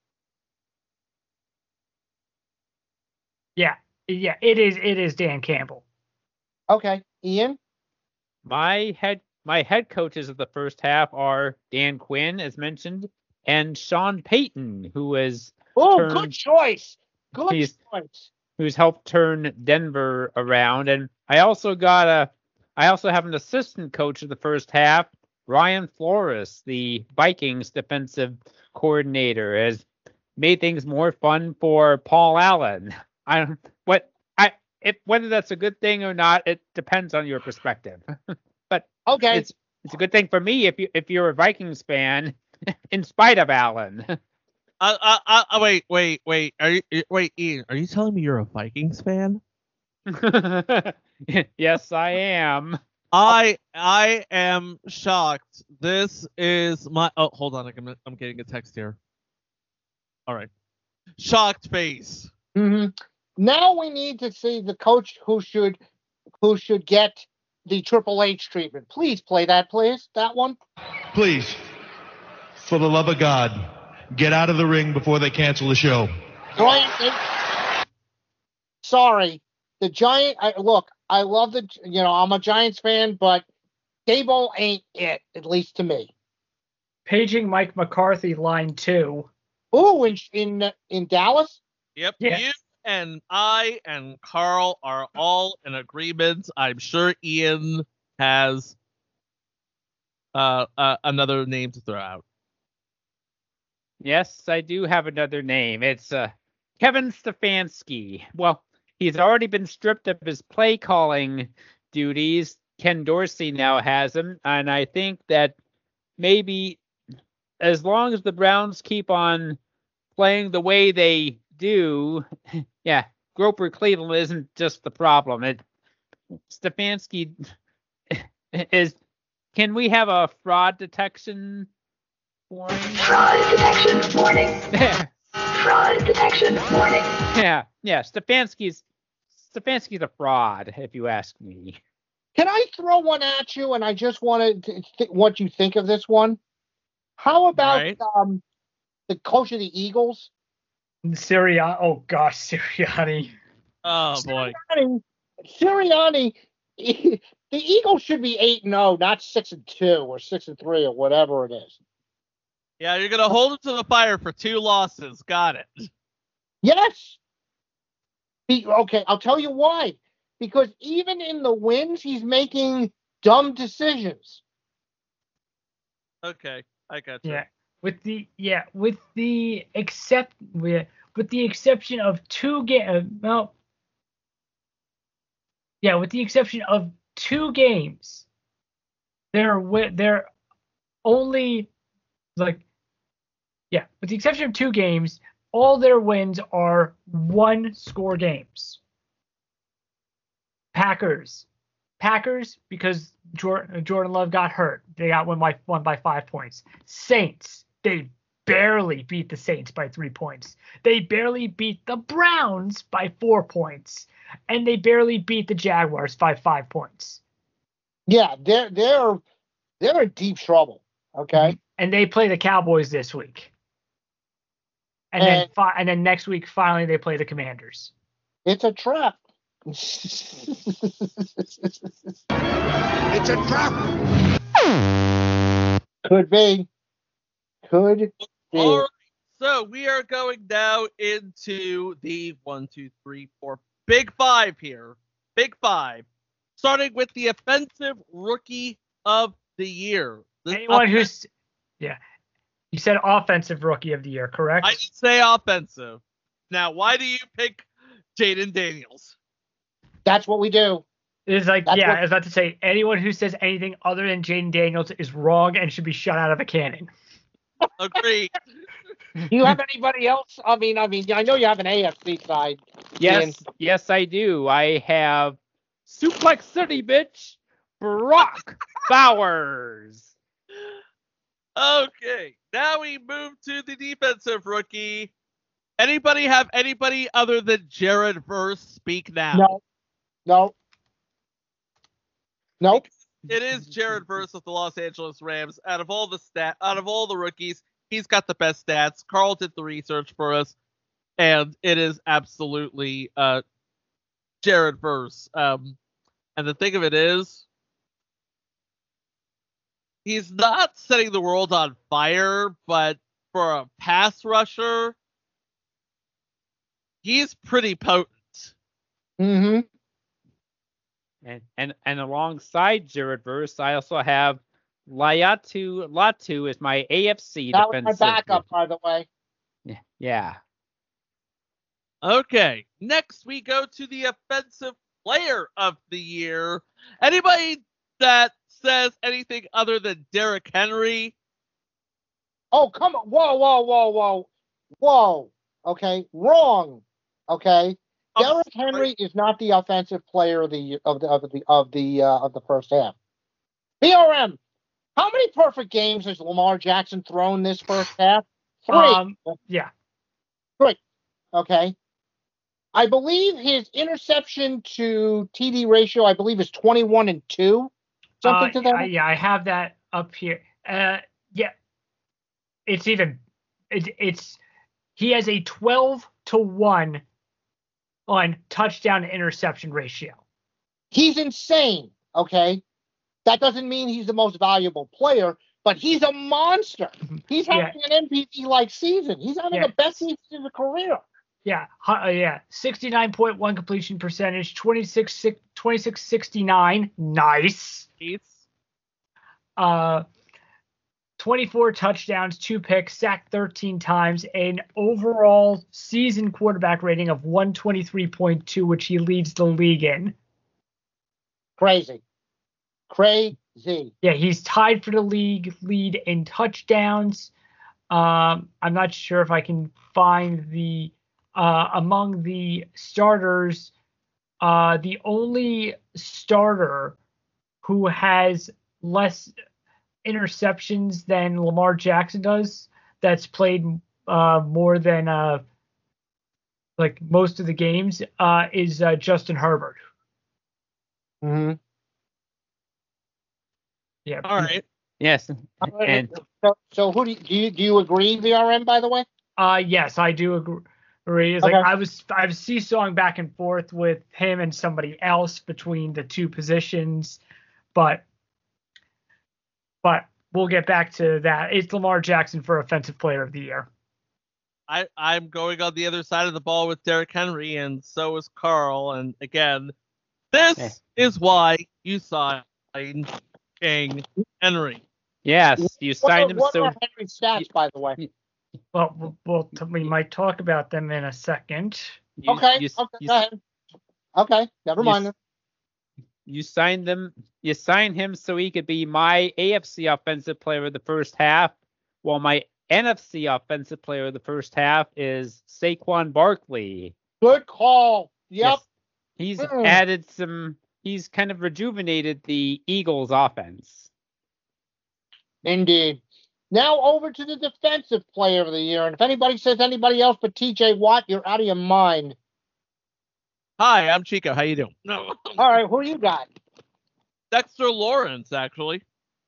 Yeah, it is Dan Campbell. Okay, Ian. My head my head coaches of the first half are Dan Quinn, as mentioned, and Sean Payton, who is good choice. Good choice. Who's helped turn Denver around. And I also have an assistant coach of the first half, Ryan Flores, the Vikings defensive coordinator, has made things more fun for Paul Allen. Whether that's a good thing or not, it depends on your perspective. But okay, it's a good thing for me if you're a Vikings fan, in spite of Allen. Wait. Ian, are you telling me you're a Vikings fan? Yes, I am. I am shocked. This is my. Oh, hold on. I'm getting a text here. All right. Shocked face. Mm-hmm. Now we need to see the coach who should get the Triple H treatment. Please play that, please. That one. Please, for the love of God, get out of the ring before they cancel the show. Sorry, the Giant. Look, I love I'm a Giants fan, but Gable ain't it, at least to me. Paging Mike McCarthy, line 2. Oh, in Dallas. Yep. Yeah. You and I and Carl are all in agreement. I'm sure Ian has another name to throw out. Yes, I do have another name. It's Kevin Stefanski. Well, he's already been stripped of his play calling duties. Ken Dorsey now has him, and I think that maybe as long as the Browns keep on playing the way they do, yeah, Groper Cleveland isn't just the problem. Stefanski is. Can we have a fraud detection warning? Fraud detection warning. Fraud detection warning. Yeah. Stefanski's a fraud, if you ask me. Can I throw one at you? And I just wanted to what you think of this one. How about the coach of the Eagles? Sirianni. Oh gosh, Sirianni. Oh boy. Sirianni. The Eagles should be 8-0, not 6-2 or 6-3 or whatever it is. Yeah, you're gonna hold him to the fire for 2 losses. Got it. Yes. Okay, I'll tell you why. Because even in the wins, he's making dumb decisions. Okay, I got you. Yeah. With the exception of 2 games. With the exception of 2 games, they're only with the exception of 2 games, all their wins are 1-score games. Packers because Jordan Love got hurt. They got won by 5 points. Saints, they barely beat the Saints by 3 points. They barely beat the Browns by 4 points. And they barely beat the Jaguars by 5 points. Yeah, they're in deep trouble. Okay. And they play the Cowboys this week. And then next week, finally, they play the Commanders. It's a trap. It's a trap. Could be. All right. So we are going now into the 1, 2, 3, 4 Big 5 here. Big 5. Starting with the offensive rookie of the year. You said offensive rookie of the year, correct? I didn't say offensive. Now, why do you pick Jaden Daniels? That's what we do. It's like, I was about to say, anyone who says anything other than Jaden Daniels is wrong and should be shot out of a cannon. Agreed. Do you have anybody else? I mean, I know you have an AFC side. Yes, I do. I have Suplex City, bitch, Brock Bowers. Okay, now we move to the defensive rookie. Anybody have anybody other than Jared Verse speak now? No. Nope. It is Jared Verse of the Los Angeles Rams. Out of all the rookies, he's got the best stats. Carl did the research for us, and it is absolutely Jared Verse. And the thing of it is, He's not setting the world on fire, but for a pass rusher, he's pretty potent. Mm-hmm. And alongside Jared Verse, I also have Laiatu Latu is my AFC That was defensive. my backup, by the way. Yeah. Okay, next we go to the offensive player of the year. Anybody that says anything other than Derrick Henry? Oh, come on. Whoa. Okay, wrong. Okay. Derrick Henry is not the offensive player of the first half. BRM, how many perfect games has Lamar Jackson thrown this first half? 3. Yeah. 3. Okay. I believe his interception to TD ratio, I believe, is 21-2. Something to that. Yeah, I have that up here. Yeah. It's even. It's he has a 12-1 on touchdown to interception ratio. He's insane. Okay. That doesn't mean he's the most valuable player, but he's a monster. He's having an MVP-like season. He's having the best season of his career. Yeah, 69.1 completion percentage, 26-69. Nice. 24 touchdowns, 2 picks, sacked 13 times, an overall season quarterback rating of 123.2, which he leads the league in. Crazy. Yeah, he's tied for the league lead in touchdowns. I'm not sure if I can find the among the starters, the only starter who has less interceptions than Lamar Jackson does, that's played more than like most of the games, is Justin Herbert. Mm-hmm. Yeah. All right. Yes. And so who do you agree, VRM, by the way? Yes, I do agree. It's Okay. like I was seesawing back and forth with him and somebody else between the two positions, but we'll get back to that. It's Lamar Jackson for Offensive Player of the Year. I'm going on the other side of the ball with Derrick Henry, and so is Carl. And again, this is why you signed King Henry. Yes, you signed him. What So are Henry's stats, by the way? Well, we might talk about them in a second. Go ahead. Okay, never mind. You signed them. You signed him so he could be my AFC Offensive Player of the first half, while my NFC Offensive Player of the first half is Saquon Barkley. Good call. Yep. Yes. He's added some. He's kind of rejuvenated the Eagles' offense. Indeed. Now over to the Defensive Player of the Year. And if anybody says anybody else but TJ Watt, you're out of your mind. Hi, I'm Chico. How you doing? No. All right, who you got? Dexter Lawrence, actually.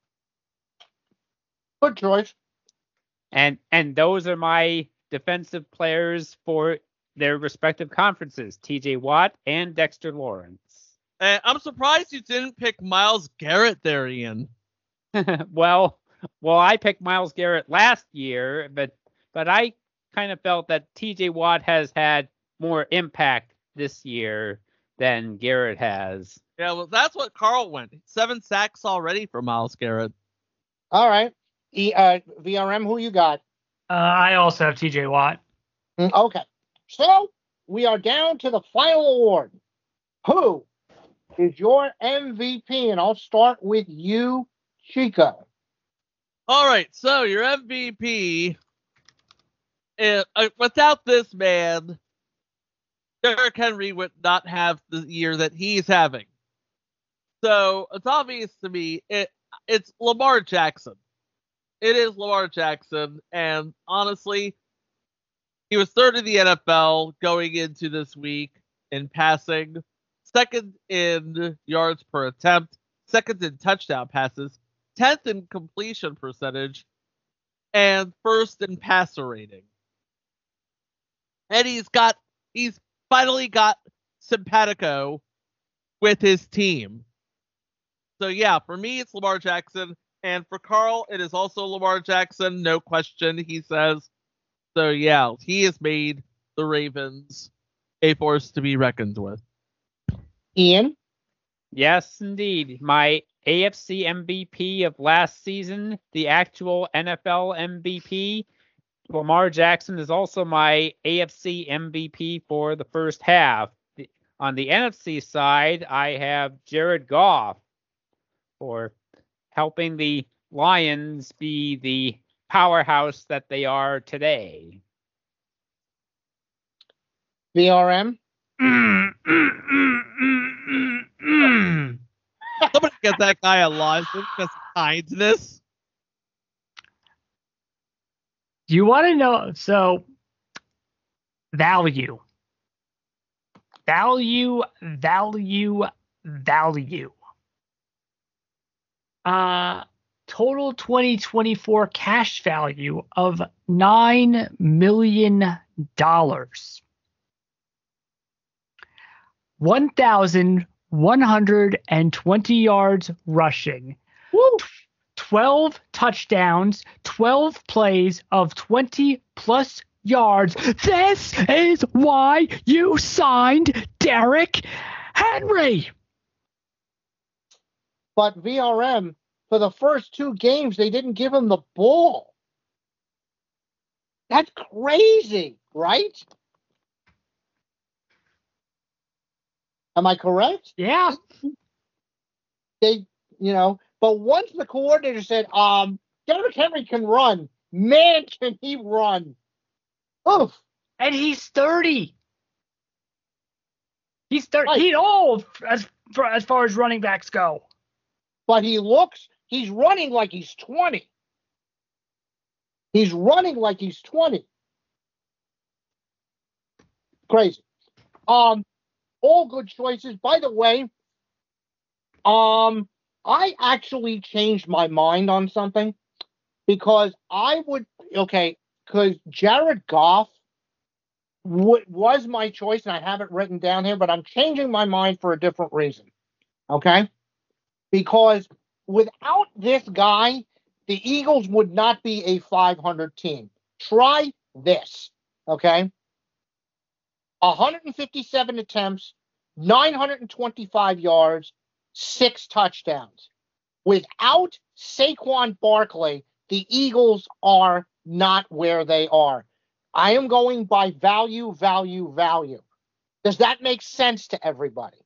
Good choice. And those are my defensive players for their respective conferences, TJ Watt and Dexter Lawrence. I'm surprised you didn't pick Myles Garrett there, Ian. Well, I picked Myles Garrett last year, but I kind of felt that TJ Watt has had more impact this year than Garrett has. Yeah, well, that's what Carl went. 7 sacks already for Myles Garrett. All right. VRM, who you got? I also have TJ Watt. Okay. So we are down to the final award. Who is your MVP? And I'll start with you, Chico. All right, so your MVP, without this man, Derrick Henry would not have the year that he's having. So it's obvious to me it's Lamar Jackson. It is Lamar Jackson, and honestly, he was third in the NFL going into this week in passing, second in yards per attempt, second in touchdown passes, 10th in completion percentage, and first in passer rating. And he's finally got simpatico with his team. So yeah, for me, it's Lamar Jackson. And for Carl, it is also Lamar Jackson, no question, he says. So yeah, he has made the Ravens a force to be reckoned with. Ian? Yes, indeed. My AFC MVP of last season, the actual NFL MVP, Lamar Jackson, is also my AFC MVP for the first half. On the NFC side, I have Jared Goff for helping the Lions be the powerhouse that they are today. VRM? Somebody get that guy a license because of kindness. Do you want to know? So, value. Total 2024 cash value of $9 million. 1,120 yards rushing. Woo. 12 touchdowns, 12 plays of 20 plus yards. This is why you signed Derrick Henry. But VRM, for the first 2 games, they didn't give him the ball. That's crazy, right? Am I correct? Yeah. They, but once the coordinator said, Derrick Henry can run, man, can he run. Oof. And he's 30. He's 30. Right. He's old as far as running backs go. But he's running like he's 20. He's running like he's 20. Crazy. All good choices. By the way, I actually changed my mind on something because because Jared Goff was my choice, and I have it written down here, but I'm changing my mind for a different reason. Okay? Because without this guy, the Eagles would not be a 500 team. Try this. Okay? 157 attempts, 925 yards, 6 touchdowns. Without Saquon Barkley, the Eagles are not where they are. I am going by value. Does that make sense to everybody?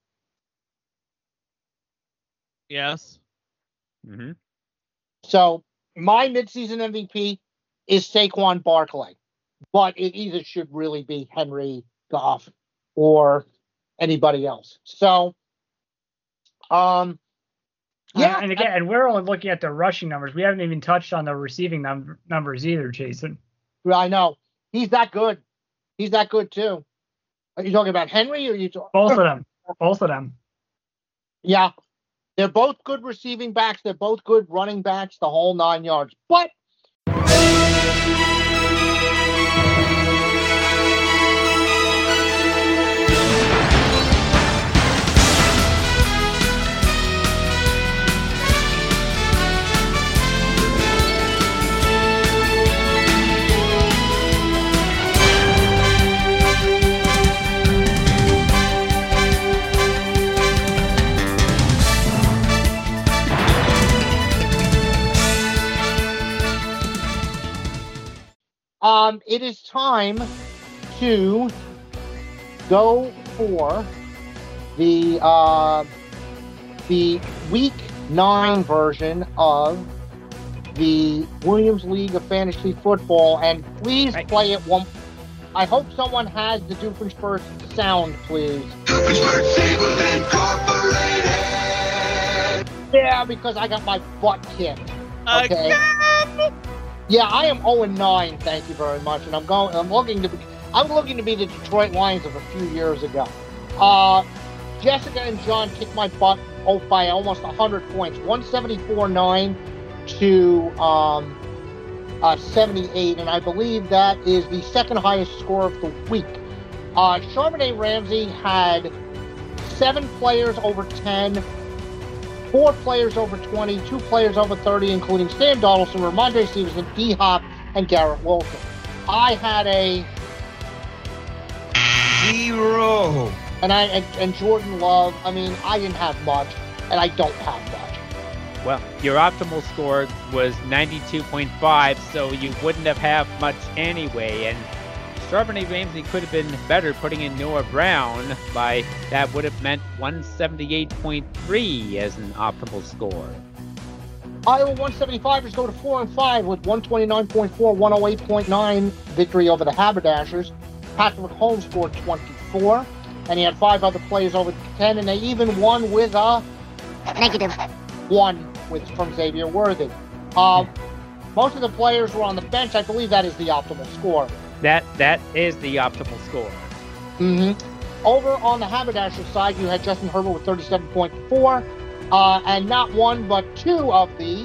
Yes. Mm-hmm. So my midseason MVP is Saquon Barkley, but it either should really be Henry, Goff, or anybody else. So, yeah. And again, we're only looking at the rushing numbers. We haven't even touched on the receiving numbers either, Jason. I know. He's that good. He's that good, too. Are you talking about Henry or you talking? Both of them. Yeah. They're both good receiving backs. They're both good running backs, the whole 9 yards. But it is time to go for the Week 9 version of the Williams League of Fantasy Football, and please play it one. I hope someone has the Doofenshmirtz sound, please. Doofenshmirtz Tables Incorporated. Yeah, because I got my butt kicked. Okay. Yeah, I am 0-9. Thank you very much, and I'm looking to be the Detroit Lions of a few years ago. Jessica and John kicked my butt by almost 100 points, 174.9 to 78, and I believe that is the second highest score of the week. Charbonnet Ramsey had 7 players over 10. 4 players over 20, 2 players over 30, including Stan Donaldson, Ramondre Stevenson, D-Hop, and Garrett Wilson. I had a 0. And Jordan Love. I mean, I didn't have much, and I don't have much. Well, your optimal score was 92.5, so you wouldn't have had much anyway. And Charbonnet Ramsey could have been better putting in Noah Brown. That would have meant 178.3 as an optimal score. Iowa 175ers go to 4-5 with 129.4, 108.9 victory over the Haberdashers. Patrick Holmes scored 24, and he had 5 other players over 10, and they even won with a -1 from Xavier Worthy. Most of the players were on the bench. I believe that is the optimal score. That is the optimal score. Mm-hmm. Over on the Haberdasher side, you had Justin Herbert with 37.4, and not 1 but 2 of the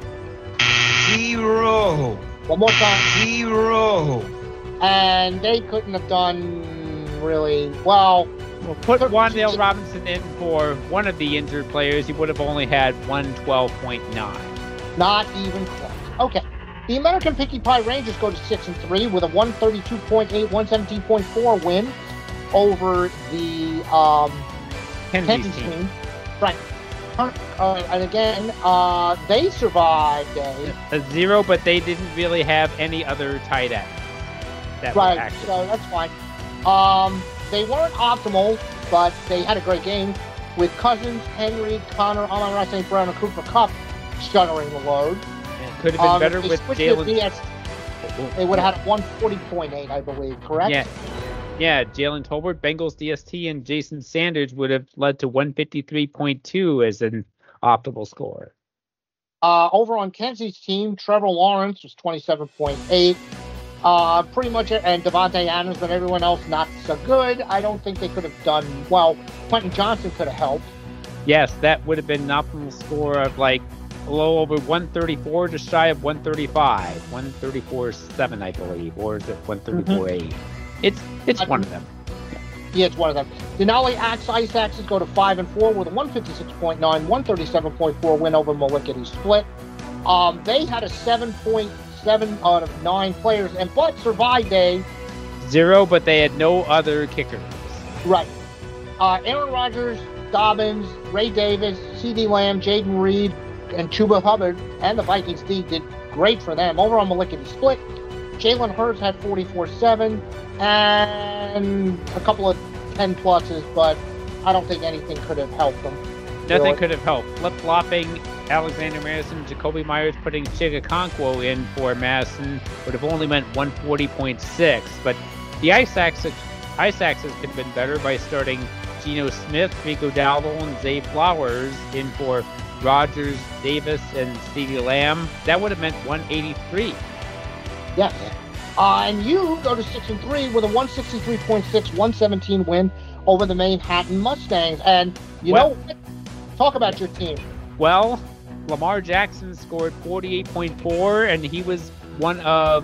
0. One more time. 0. And they couldn't have done really well. Well, put Wan'Dale Robinson in for one of the injured players, he would have only had 112.9. Not even close. Okay. The American Pinkie Pie Rangers go to 6-3 with a 132.8, 117.4 win over the Kenzie team. Right. And again, they survived a 0, but they didn't really have any other tight ends. Right, so that's fine. They weren't optimal, but they had a great game with Cousins, Henry, Connor, Amon-Ra St. Brown, and Cooper Kupp shuttering the load. It could have been better with Jalen. They would have had 140.8, I believe, correct? Yeah, Jalen Tolbert, Bengals DST, and Jason Sanders would have led to 153.2 as an optimal score. Over on Kenzie's team, Trevor Lawrence was 27.8. Pretty much, and Devontae Adams, but everyone else not so good. I don't think they could have done well. Quentin Johnson could have helped. Yes, that would have been an optimal score of like a little over 134, just shy of 135, 134.7, I believe, or is it 134.8? It's one of them. Yeah, it's one of them. Denali Ice Axes go to 5-4 with a 156.9, 137.4 win over Malickety Split. They had a 7.7 out of 9 players, but survived a 0, but they had no other kickers. Right. Aaron Rodgers, Dobbins, Ray Davis, C.D. Lamb, Jaden Reed, and Chuba Hubbard, and the Vikings D did great for them. Over on Malickety Split, Jalen Hurts had 44.7 and a couple of 10 pluses, but I don't think anything could have helped them. Nothing could have helped. Flip-flopping Alexander Madison, Jacoby Myers putting Chigakonkwo in for Madison would have only meant 140.6, but the Ice Axes could have been better by starting Geno Smith, Rico Dowdle, and Zay Flowers in for Rodgers, Davis, and CeeDee Lamb. That would have meant 183. Yes. And you go to 6-3 with a 163.6, 117 win over the Manhattan Mustangs. And you know what? Talk about your team. Well, Lamar Jackson scored 48.4, and he was one of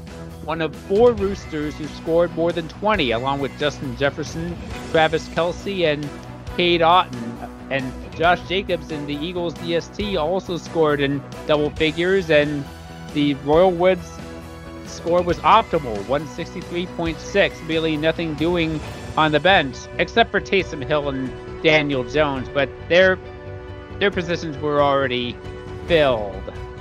4 Roosters who scored more than 20, along with Justin Jefferson, Travis Kelce, and Cade Otton. And Josh Jacobs in the Eagles DST also scored in double figures, and the Royal Woods score was optimal, 163.6, really nothing doing on the bench, except for Taysom Hill and Daniel Jones, but their positions were already filled.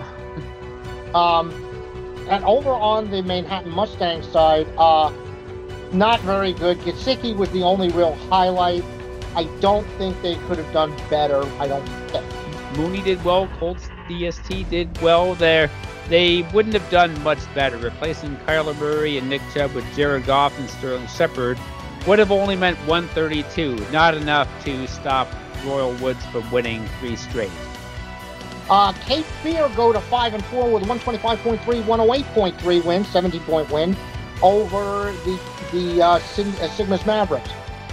And over on the Manhattan Mustang side, not very good. Gesicki was the only real highlight. I don't think they could have done better. I don't think. Mooney did well. Colts DST did well there. They wouldn't have done much better. Replacing Kyler Murray and Nick Chubb with Jared Goff and Sterling Shepard would have only meant 132. Not enough to stop Royal Woods from winning 3 straight. Cape Fear go to 5-4 with 125.3, 108.3 win, 70-point win over the Sigma's Mavericks.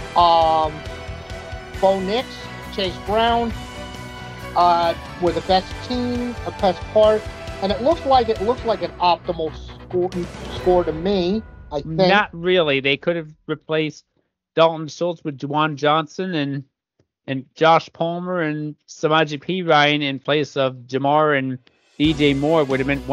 Bo Nix, Chase Brown were the best team, the best part, and it looks like an optimal score to me. I think not really. They could have replaced Dalton Schultz with Juwan Johnson, and and Josh Palmer and Samaje Perine in place of Jamar and DJ Moore would have been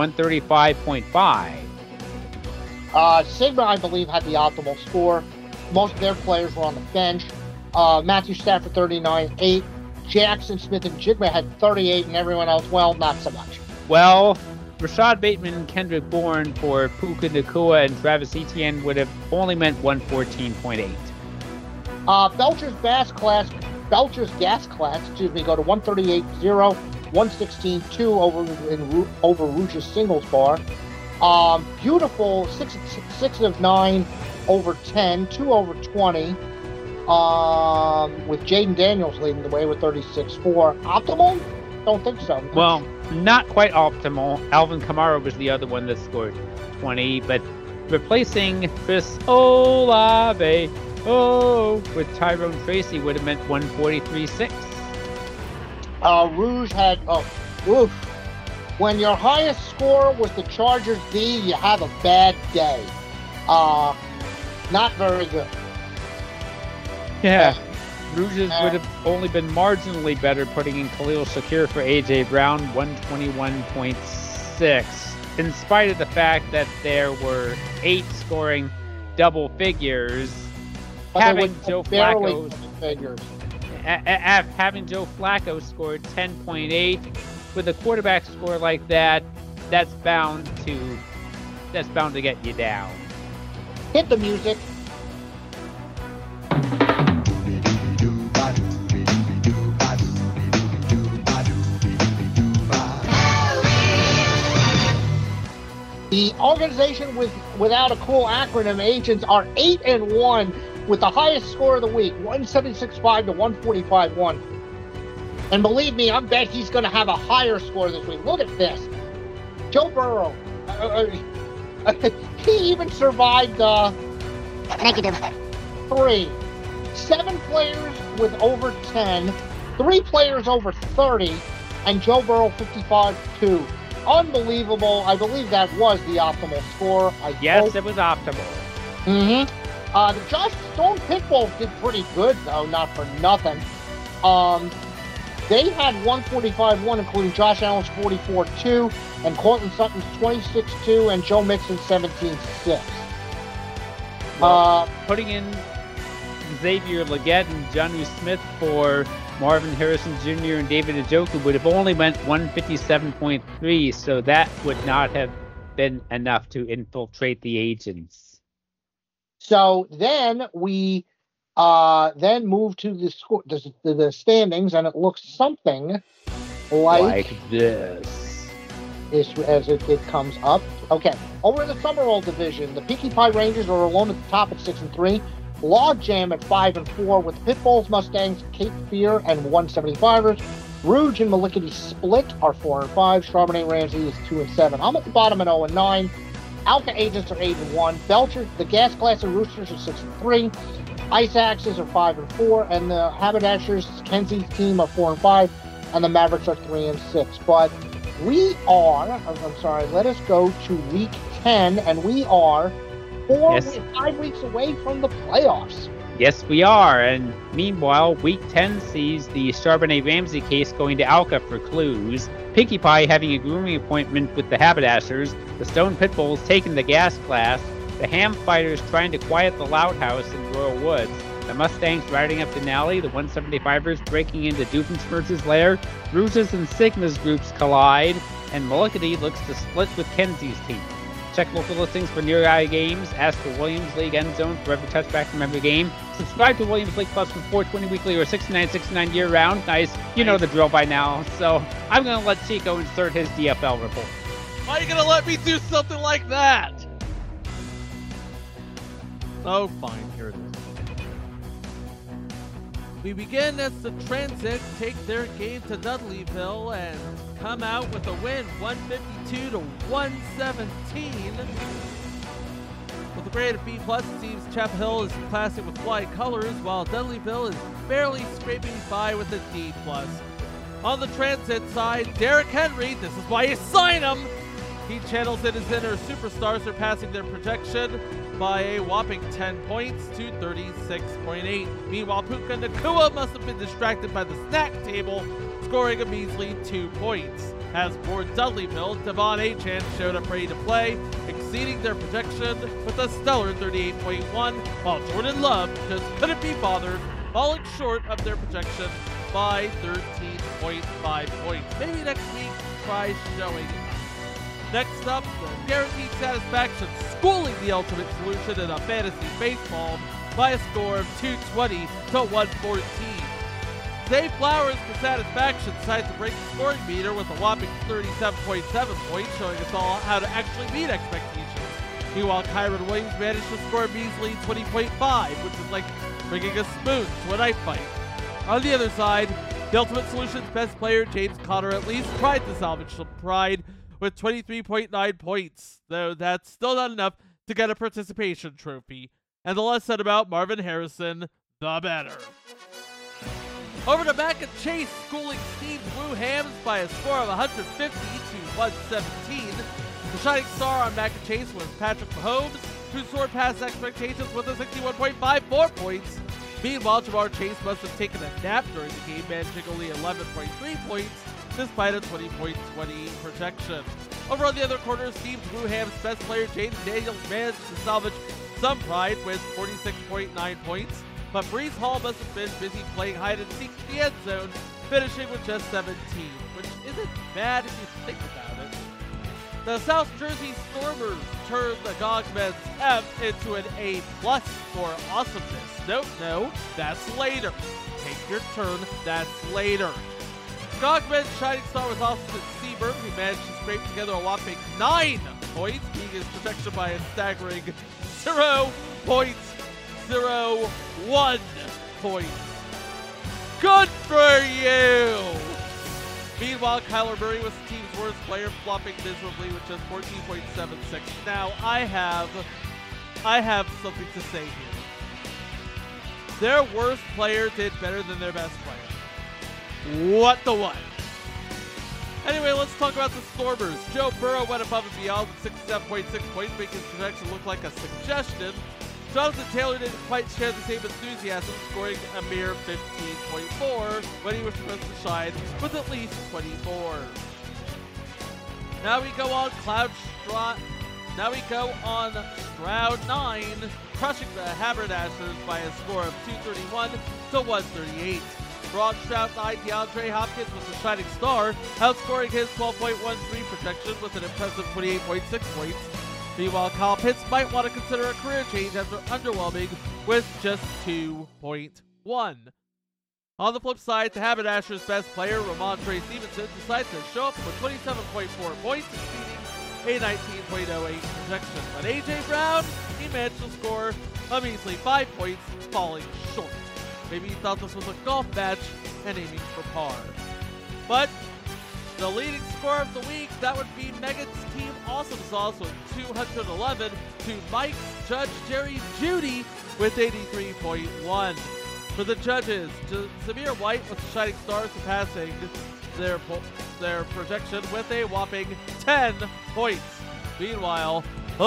135.5. Sigma, I believe, had the optimal score. Most of their players were on the bench. Matthew Stafford 39.8. Jackson Smith and Jigma had 38, and everyone else, well, not so much. Well, Rashad Bateman and Kendrick Bourne for Puka Nacua and Travis Etienne would have only meant 114.8. Belcher's gas class, go to 138.0, 116.2 over Rouge's singles bar. Beautiful 6 of 9 over 10, 2 over 20. With Jaden Daniels leading the way with 36.4. Optimal? Don't think so. Well, not quite optimal. Alvin Kamara was the other one that scored 20, but replacing Chris Olave with Tyrone Tracy would have meant 143.6. Rouge had, when your highest score was the Chargers D, you have a bad day. Not very good. Yeah. Rouge's would have only been marginally better, putting in Khalil Shakir for A.J. Brown, 121.6, in spite of the fact that there were 8 scoring double figures. Having Joe Flacco scored 10.8 with a quarterback score like that, that's bound to get you down. Hit the music. The organization without a cool acronym agents are 8-1 with the highest score of the week, 176.5 to 145.1. And believe me, I bet he's going to have a higher score this week. Look at this. Joe Burrow. He even survived -3. 7 players with over 10, 3 players over 30, and Joe Burrow 55.2. Unbelievable. I believe that was the optimal score. Yes, it was optimal. The Josh Stone Pitbulls did pretty good, though, not for nothing. They had 145.1, including Josh Allen's 44.2, and Cortland Sutton's 26.2, and Joe Mixon's 17.6. Putting in Xavier Legette and Jonnu Smith for Marvin Harrison Jr. and David Njoku would have only meant 157.3, so that would not have been enough to infiltrate the agents. So then we then move to the standings, and it looks something like this as it comes up. Okay, over in the Summerall division, the Pinkie Pie Rangers are alone at the top at 6-3. Logjam at 5-4 with Pitbulls, Mustangs, Cape Fear, and 175ers. Rouge and Malickety Split are 4-5. Charbonnet Ramsey is 2-7. I'm at the bottom at 0-9. Alka Agents are 8-1. Belcher, the Gas Class and Roosters are 6-3. Ice Axes are 5-4, and the Haberdashers, Kenzie's team are 4-5, and the Mavericks are 3-6. But we are, let us go to week 10, and we are 5 weeks away from the playoffs. Yes, we are. And meanwhile, week 10 sees the Charbonnet Ramsey case going to Alka for clues, Pinkie Pie having a grooming appointment with the Haberdashers, the Stone Pitbulls taking the Gas Class, the Ham Fighters trying to quiet the Loud House in Royal Woods, the Mustangs riding up Denali, the 175ers breaking into Doofenshmirtz's lair, Rouge's and Sigma's groups collide, and Malickety looks to split with Kenzie's team. Check local listings for nearby games. Ask for Williams League End Zone for every touchback from every game. Subscribe to Williams League Plus for $4.20 weekly or $69.69 year-round. Nice. You know the drill by now. So I'm going to let Chico insert his DFL report. Why are you going to let me do something like that? Oh, fine. Here it is. We begin as the Transit take their game to Dudleyville and come out with a win, 152 to 117. With a grade of B+, it seems Chapel Hill is classic with flying colors, while Dudleyville is barely scraping by with a D+. On the Transit side, Derrick Henry, this is why you sign him. He channels in his inner superstar, surpassing their projection. by a whopping 10 points to 36.8. Meanwhile, Puka Nakua must have been distracted by the snack table, scoring a measly 2 points. As for Dudleyville, Devon Achan showed up ready to play, exceeding their projection with a stellar 38.1, while Jordan Love just couldn't be bothered, falling short of their projection by 13.5 points. Maybe next week, try showing it. Next up, the Guaranteed Satisfaction schooling the Ultimate Solution in a fantasy baseball by a score of 220 to 114. Dave Flowers for Satisfaction decided to break the scoring meter with a whopping 37.7 points, showing us all how to actually meet expectations. Meanwhile, Kyron Williams managed to score a measly 20.5, which is like bringing a spoon to a knife fight. On the other side, the Ultimate Solution's best player, James Conner, at least tried to salvage some pride with 23.9 points, though that's still not enough to get a participation trophy. And the less said about Marvin Harrison, the better. Over to Mac and Chase, schooling Steve Blue Hams by a score of 150 to 117. The shining star on Mac and Chase was Patrick Mahomes, who soared past expectations with a 61.54 points. Meanwhile, Jamar Chase must have taken a nap during the game, managing only 11.3 points, despite a 20.20 projection. Over on the other corner, Steve Blue Ham's best player, James Daniels, managed to salvage some pride with 46.9 points, but Breece Hall must have been busy playing hide-and-seek in the end zone, finishing with just 17, which isn't bad if you think about it. The South Jersey Stormers turned the Gogmen's F into an A+ for awesomeness. No, that's later. Take your turn, that's later. Gogmen's shining star was Austin Seaburn, who managed to scrape together a whopping 9 points, beating his projection by a staggering 0.01 points. Good for you! Meanwhile, Kyler Murray was the team's worst player, flopping miserably with just 14.76. Now, I have something to say here. Their worst player did better than their best player. What the what? Anyway, let's talk about the Stormers. Joe Burrow went above and beyond with 67.6 points, making his projection look like a suggestion. Jonathan Taylor didn't quite share the same enthusiasm, scoring a mere 15.4 when he was supposed to shine with at least 24. Now we go on Stroud 9, crushing the Haberdashers by a score of 231 to 138. Broad Stroud 9, DeAndre Hopkins was the shining star, outscoring his 12.13 projection with an impressive 28.6 points. Meanwhile, Kyle Pitts might want to consider a career change after underwhelming with just 2.1. On the flip side, the Haberdashers' best player, Ramondre Stevenson, decided to show up with 27.4 points, exceeding a 19.08 projection. But A.J. Brown, he managed to score a measly 5 points, falling short. Maybe he thought this was a golf match and aiming for par. But the leading scorer of the week, that would be Megan's team Awesome Sauce with 211 to Mike's Judge Jerry Judy with 83.1. For the judges, Zamir White was the shining star, surpassing their projection with a whopping 10 points. Meanwhile,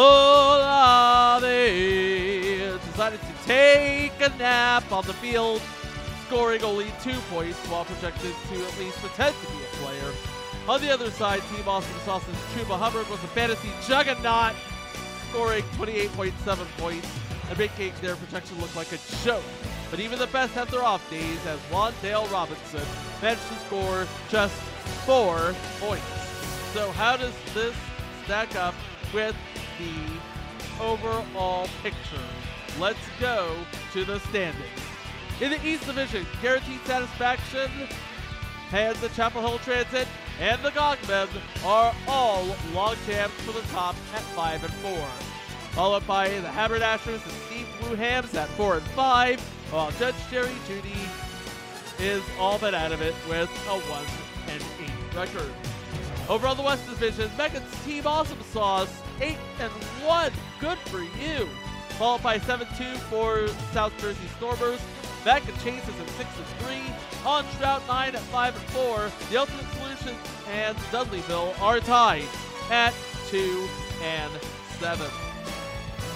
Olave decided to take a nap on the field, scoring only 2 points while projected to at least pretend to be a player. On the other side, Team Awesome Sauce's Chuba Hubbard was a fantasy juggernaut, scoring 28.7 points and making their projection look like a joke. But even the best have their off days, as Wandale Robinson managed to score just 4 points. So how does this stack up with the overall picture? Let's go to the standings. In the East Division, Guaranteed Satisfaction and the Chapel Hill Transit and the Gogmen are all long champs for the top at 5 and 4. Followed by the Haberdashers and Steve Blue Hams at 4 and 5, while Judge Jerry Judy is all but out of it with a 1 and 8 record. Over on the West Division, Megan's team Awesome Sauce 8 and 1. Good for you. Followed by 7-2 for South Jersey Stormers. Mac and Chase is at 6 and 3. On Stroud 9 at 5 and 4. The Ultimate Solution and Dudleyville are tied at 2 and 7.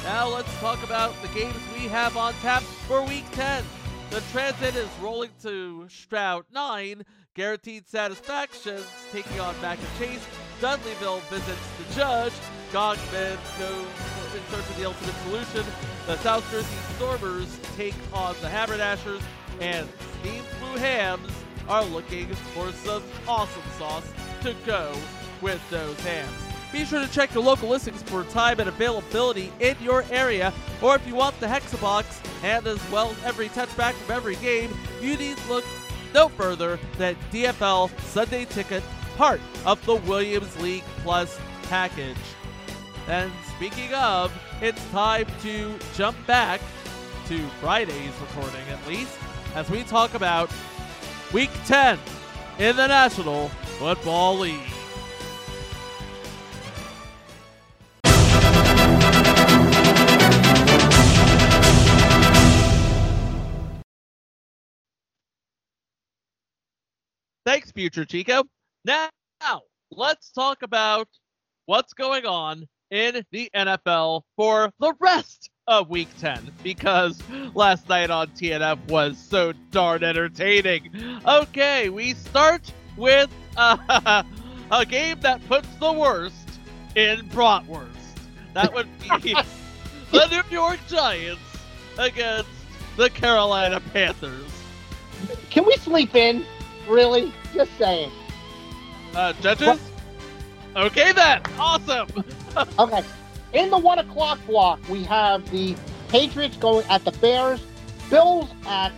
Now let's talk about the games we have on tap for Week 10. The Transit is rolling to Stroud 9. Guaranteed Satisfactions taking on Mac and Chase. Dudleyville visits the Judge. Gogman goes in search of the ultimate solution. The South Jersey Stormers take on the Haberdashers. And Steam Foo Hams are looking for some awesome sauce to go with those hams. Be sure to check your local listings for time and availability in your area, or if you want the Hexabox and as well as every touchback from every game, you need to look no further than DFL Sunday Ticket, part of the Williams League Plus package. And speaking of, it's time to jump back to Friday's recording at least, as we talk about Week 10 in the National Football League. Thanks, Future Chico. Now, let's talk about what's going on in the NFL for the rest of Week 10, because last night on TNF was so darn entertaining. Okay, we start with a game that puts the worst in bratwurst. That would be the New York Giants against the Carolina Panthers. Can we sleep in? Really? Just saying. Judges? Okay then. Awesome. Okay. In the 1 o'clock block, we have the Patriots going at the Bears, Bills at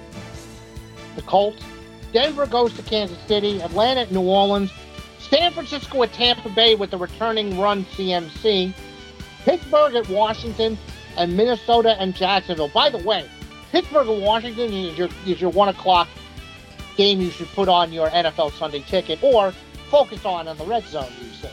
the Colts, Denver goes to Kansas City, Atlanta at New Orleans, San Francisco at Tampa Bay with the returning run CMC, Pittsburgh at Washington, and Minnesota and Jacksonville. By the way, Pittsburgh and Washington is your 1 o'clock game you should put on your NFL Sunday Ticket or focus on the red zone, you see.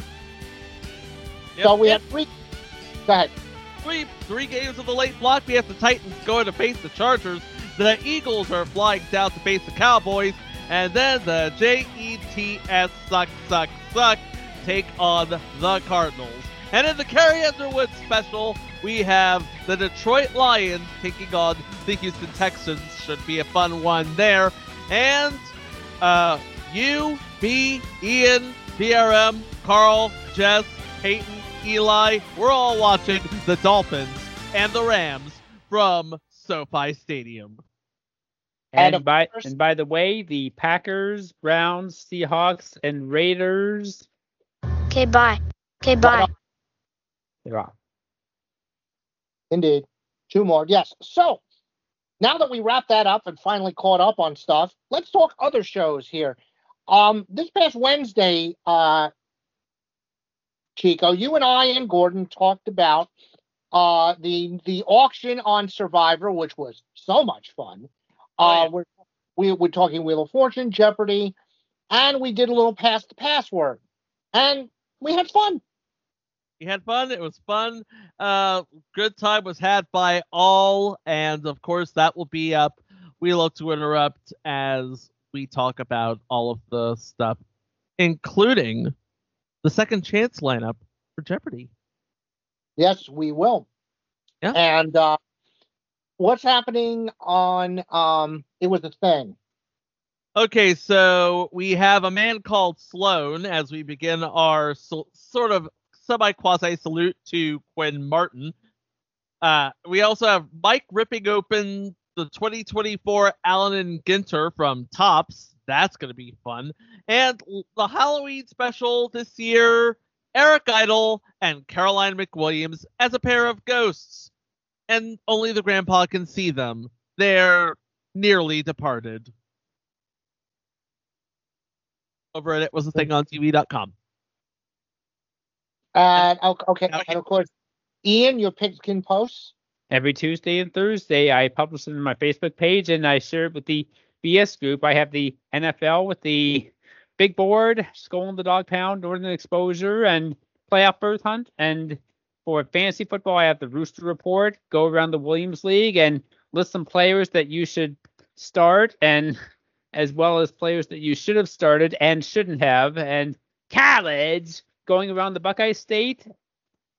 Yep. So we have three. Go ahead. Three games of the late block. We have the Titans going to face the Chargers. The Eagles are flying down to face the Cowboys. And then the Jets suck take on the Cardinals. And in the Carrie Underwood special, we have the Detroit Lions taking on the Houston Texans. Should be a fun one there. And you, me, Ian, DRM, Carl, Jess, Peyton, Eli, we're all watching the Dolphins and the Rams from SoFi Stadium. And by the way, the Packers, Browns, Seahawks, and Raiders. Okay, bye. Okay, bye. They're off. Indeed. Two more. Yes. So, now that we wrapped that up and finally caught up on stuff, let's talk other shows here. This past Wednesday, Chico, you and I and Gordon talked about the auction on Survivor, which was so much fun. We're talking Wheel of Fortune, Jeopardy, and we did a little Pass the Password. And we had fun. We had fun. It was fun. Good time was had by all. And, of course, that will be up. We love to interrupt as we talk about all of the stuff, including the second chance lineup for Jeopardy. Yes, we will. Yeah. And what's happening on It Was a Thing? Okay, so we have a man called Sloan as we begin our sort of semi-quasi salute to Quinn Martin. We also have Mike ripping open the 2024 Allen and Ginter from Topps. That's going to be fun. And the Halloween special this year, Eric Idle and Caroline McWilliams as a pair of ghosts. And only the grandpa can see them. They're nearly departed. Over at itwasathingontv.com. Okay, and of course, Ian, your Pigskin posts? Every Tuesday and Thursday, I publish it on my Facebook page, and I share it with the BS group. I have the NFL with the big board, Skull and the Dog Pound, Northern Exposure, and Playoff Berth Hunt. And for fantasy football, I have the Rooster Report, go around the Williams League, and list some players that you should start, and as well as players that you should have started and shouldn't have, and college, going around the Buckeye State,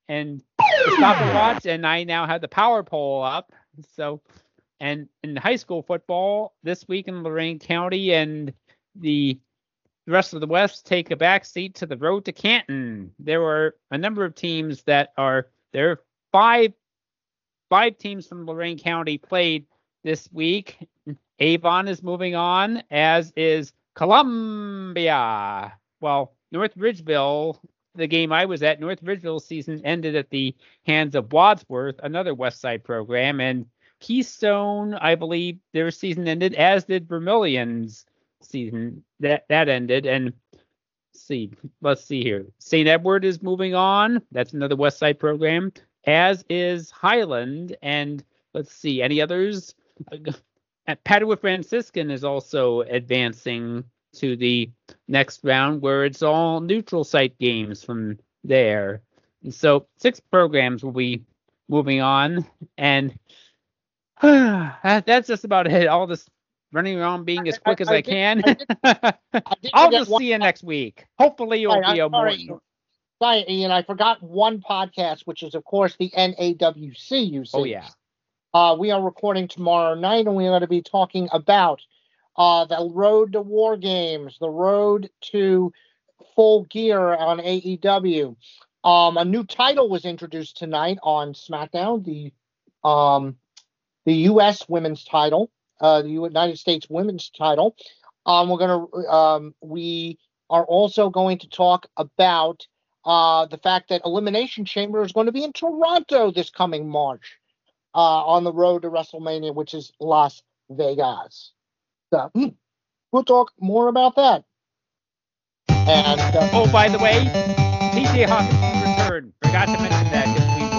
and the stopwatch, and I now have the power poll up. So, and in high school football this week in Lorain County, and the rest of the West take a back seat to the road to Canton. There were a number of teams that are there. Five teams from Lorain County played this week. Avon is moving on, as is Columbia. Well, North Ridgeville, the game I was at, North Ridgeville's season ended at the hands of Wadsworth, another West Side program, and Keystone, I believe their season ended, as did Vermillion's season. That ended, and let's see here. St. Edward is moving on. That's another West Side program, as is Highland, and let's see, any others? Padua Franciscan is also advancing to the next round, where it's all neutral site games from there. And so 6 programs will be moving on, and that's just about it. All this running around being as quick as I can. I'll just see you next week. Hopefully it'll be a more... Sorry, Ian, I forgot one podcast, which is, of course, the NAWC you see. Oh, yeah. We are recording tomorrow night, and we are going to be talking about the road to War Games, the road to Full Gear on AEW. A new title was introduced tonight on SmackDown, the U.S. women's title, the United States women's title. We are also going to talk about the fact that Elimination Chamber is going to be in Toronto this coming March. On the road to WrestleMania, which is Las Vegas. So, we'll talk more about that. And oh, by the way, TJ Hawkins returned. Forgot to mention that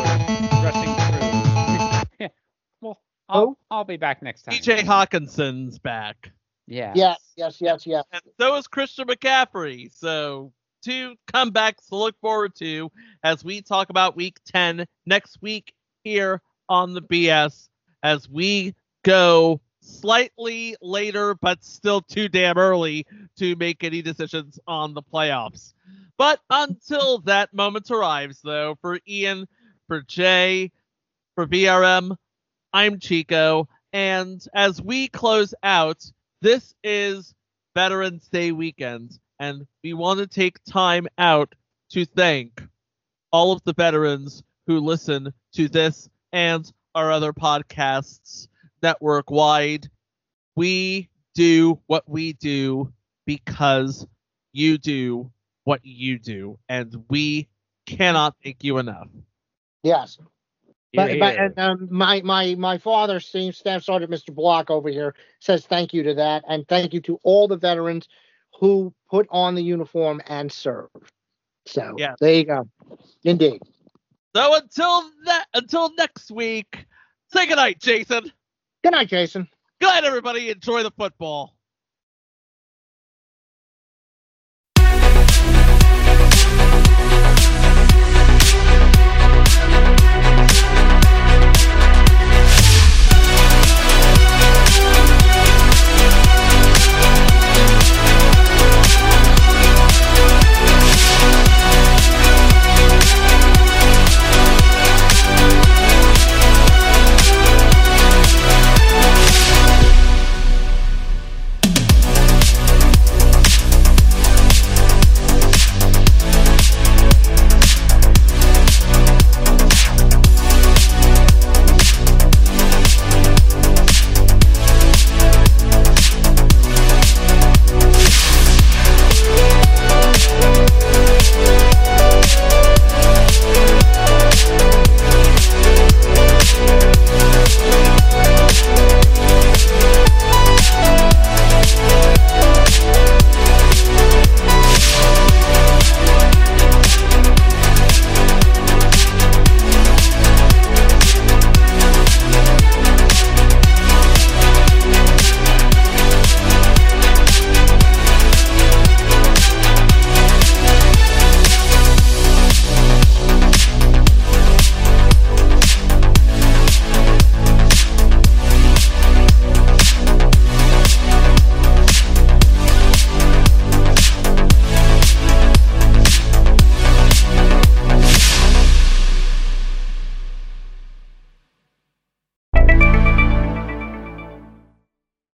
because we were rushing through. Well, I'll be back next time. TJ Hawkinson's back. Yeah. Yes. And so is Christian McCaffrey. So 2 comebacks to look forward to as we talk about Week 10 next week here on the BS, as we go slightly later, but still too damn early to make any decisions on the playoffs. But until that moment arrives, though, for Ian, for Jay, for VRM, I'm Chico. And as we close out, this is Veterans Day weekend, and we want to take time out to thank all of the veterans who listen to this and our other podcasts network-wide. We do what we do because you do what you do, and we cannot thank you enough. Yes. My father, Staff Sergeant Mr. Block over here, says thank you to that, and thank you to all the veterans who put on the uniform and serve. So, There you go. Indeed. So until next week, say goodnight, Jason. Good night, Jason. Good night, everybody. Enjoy the football.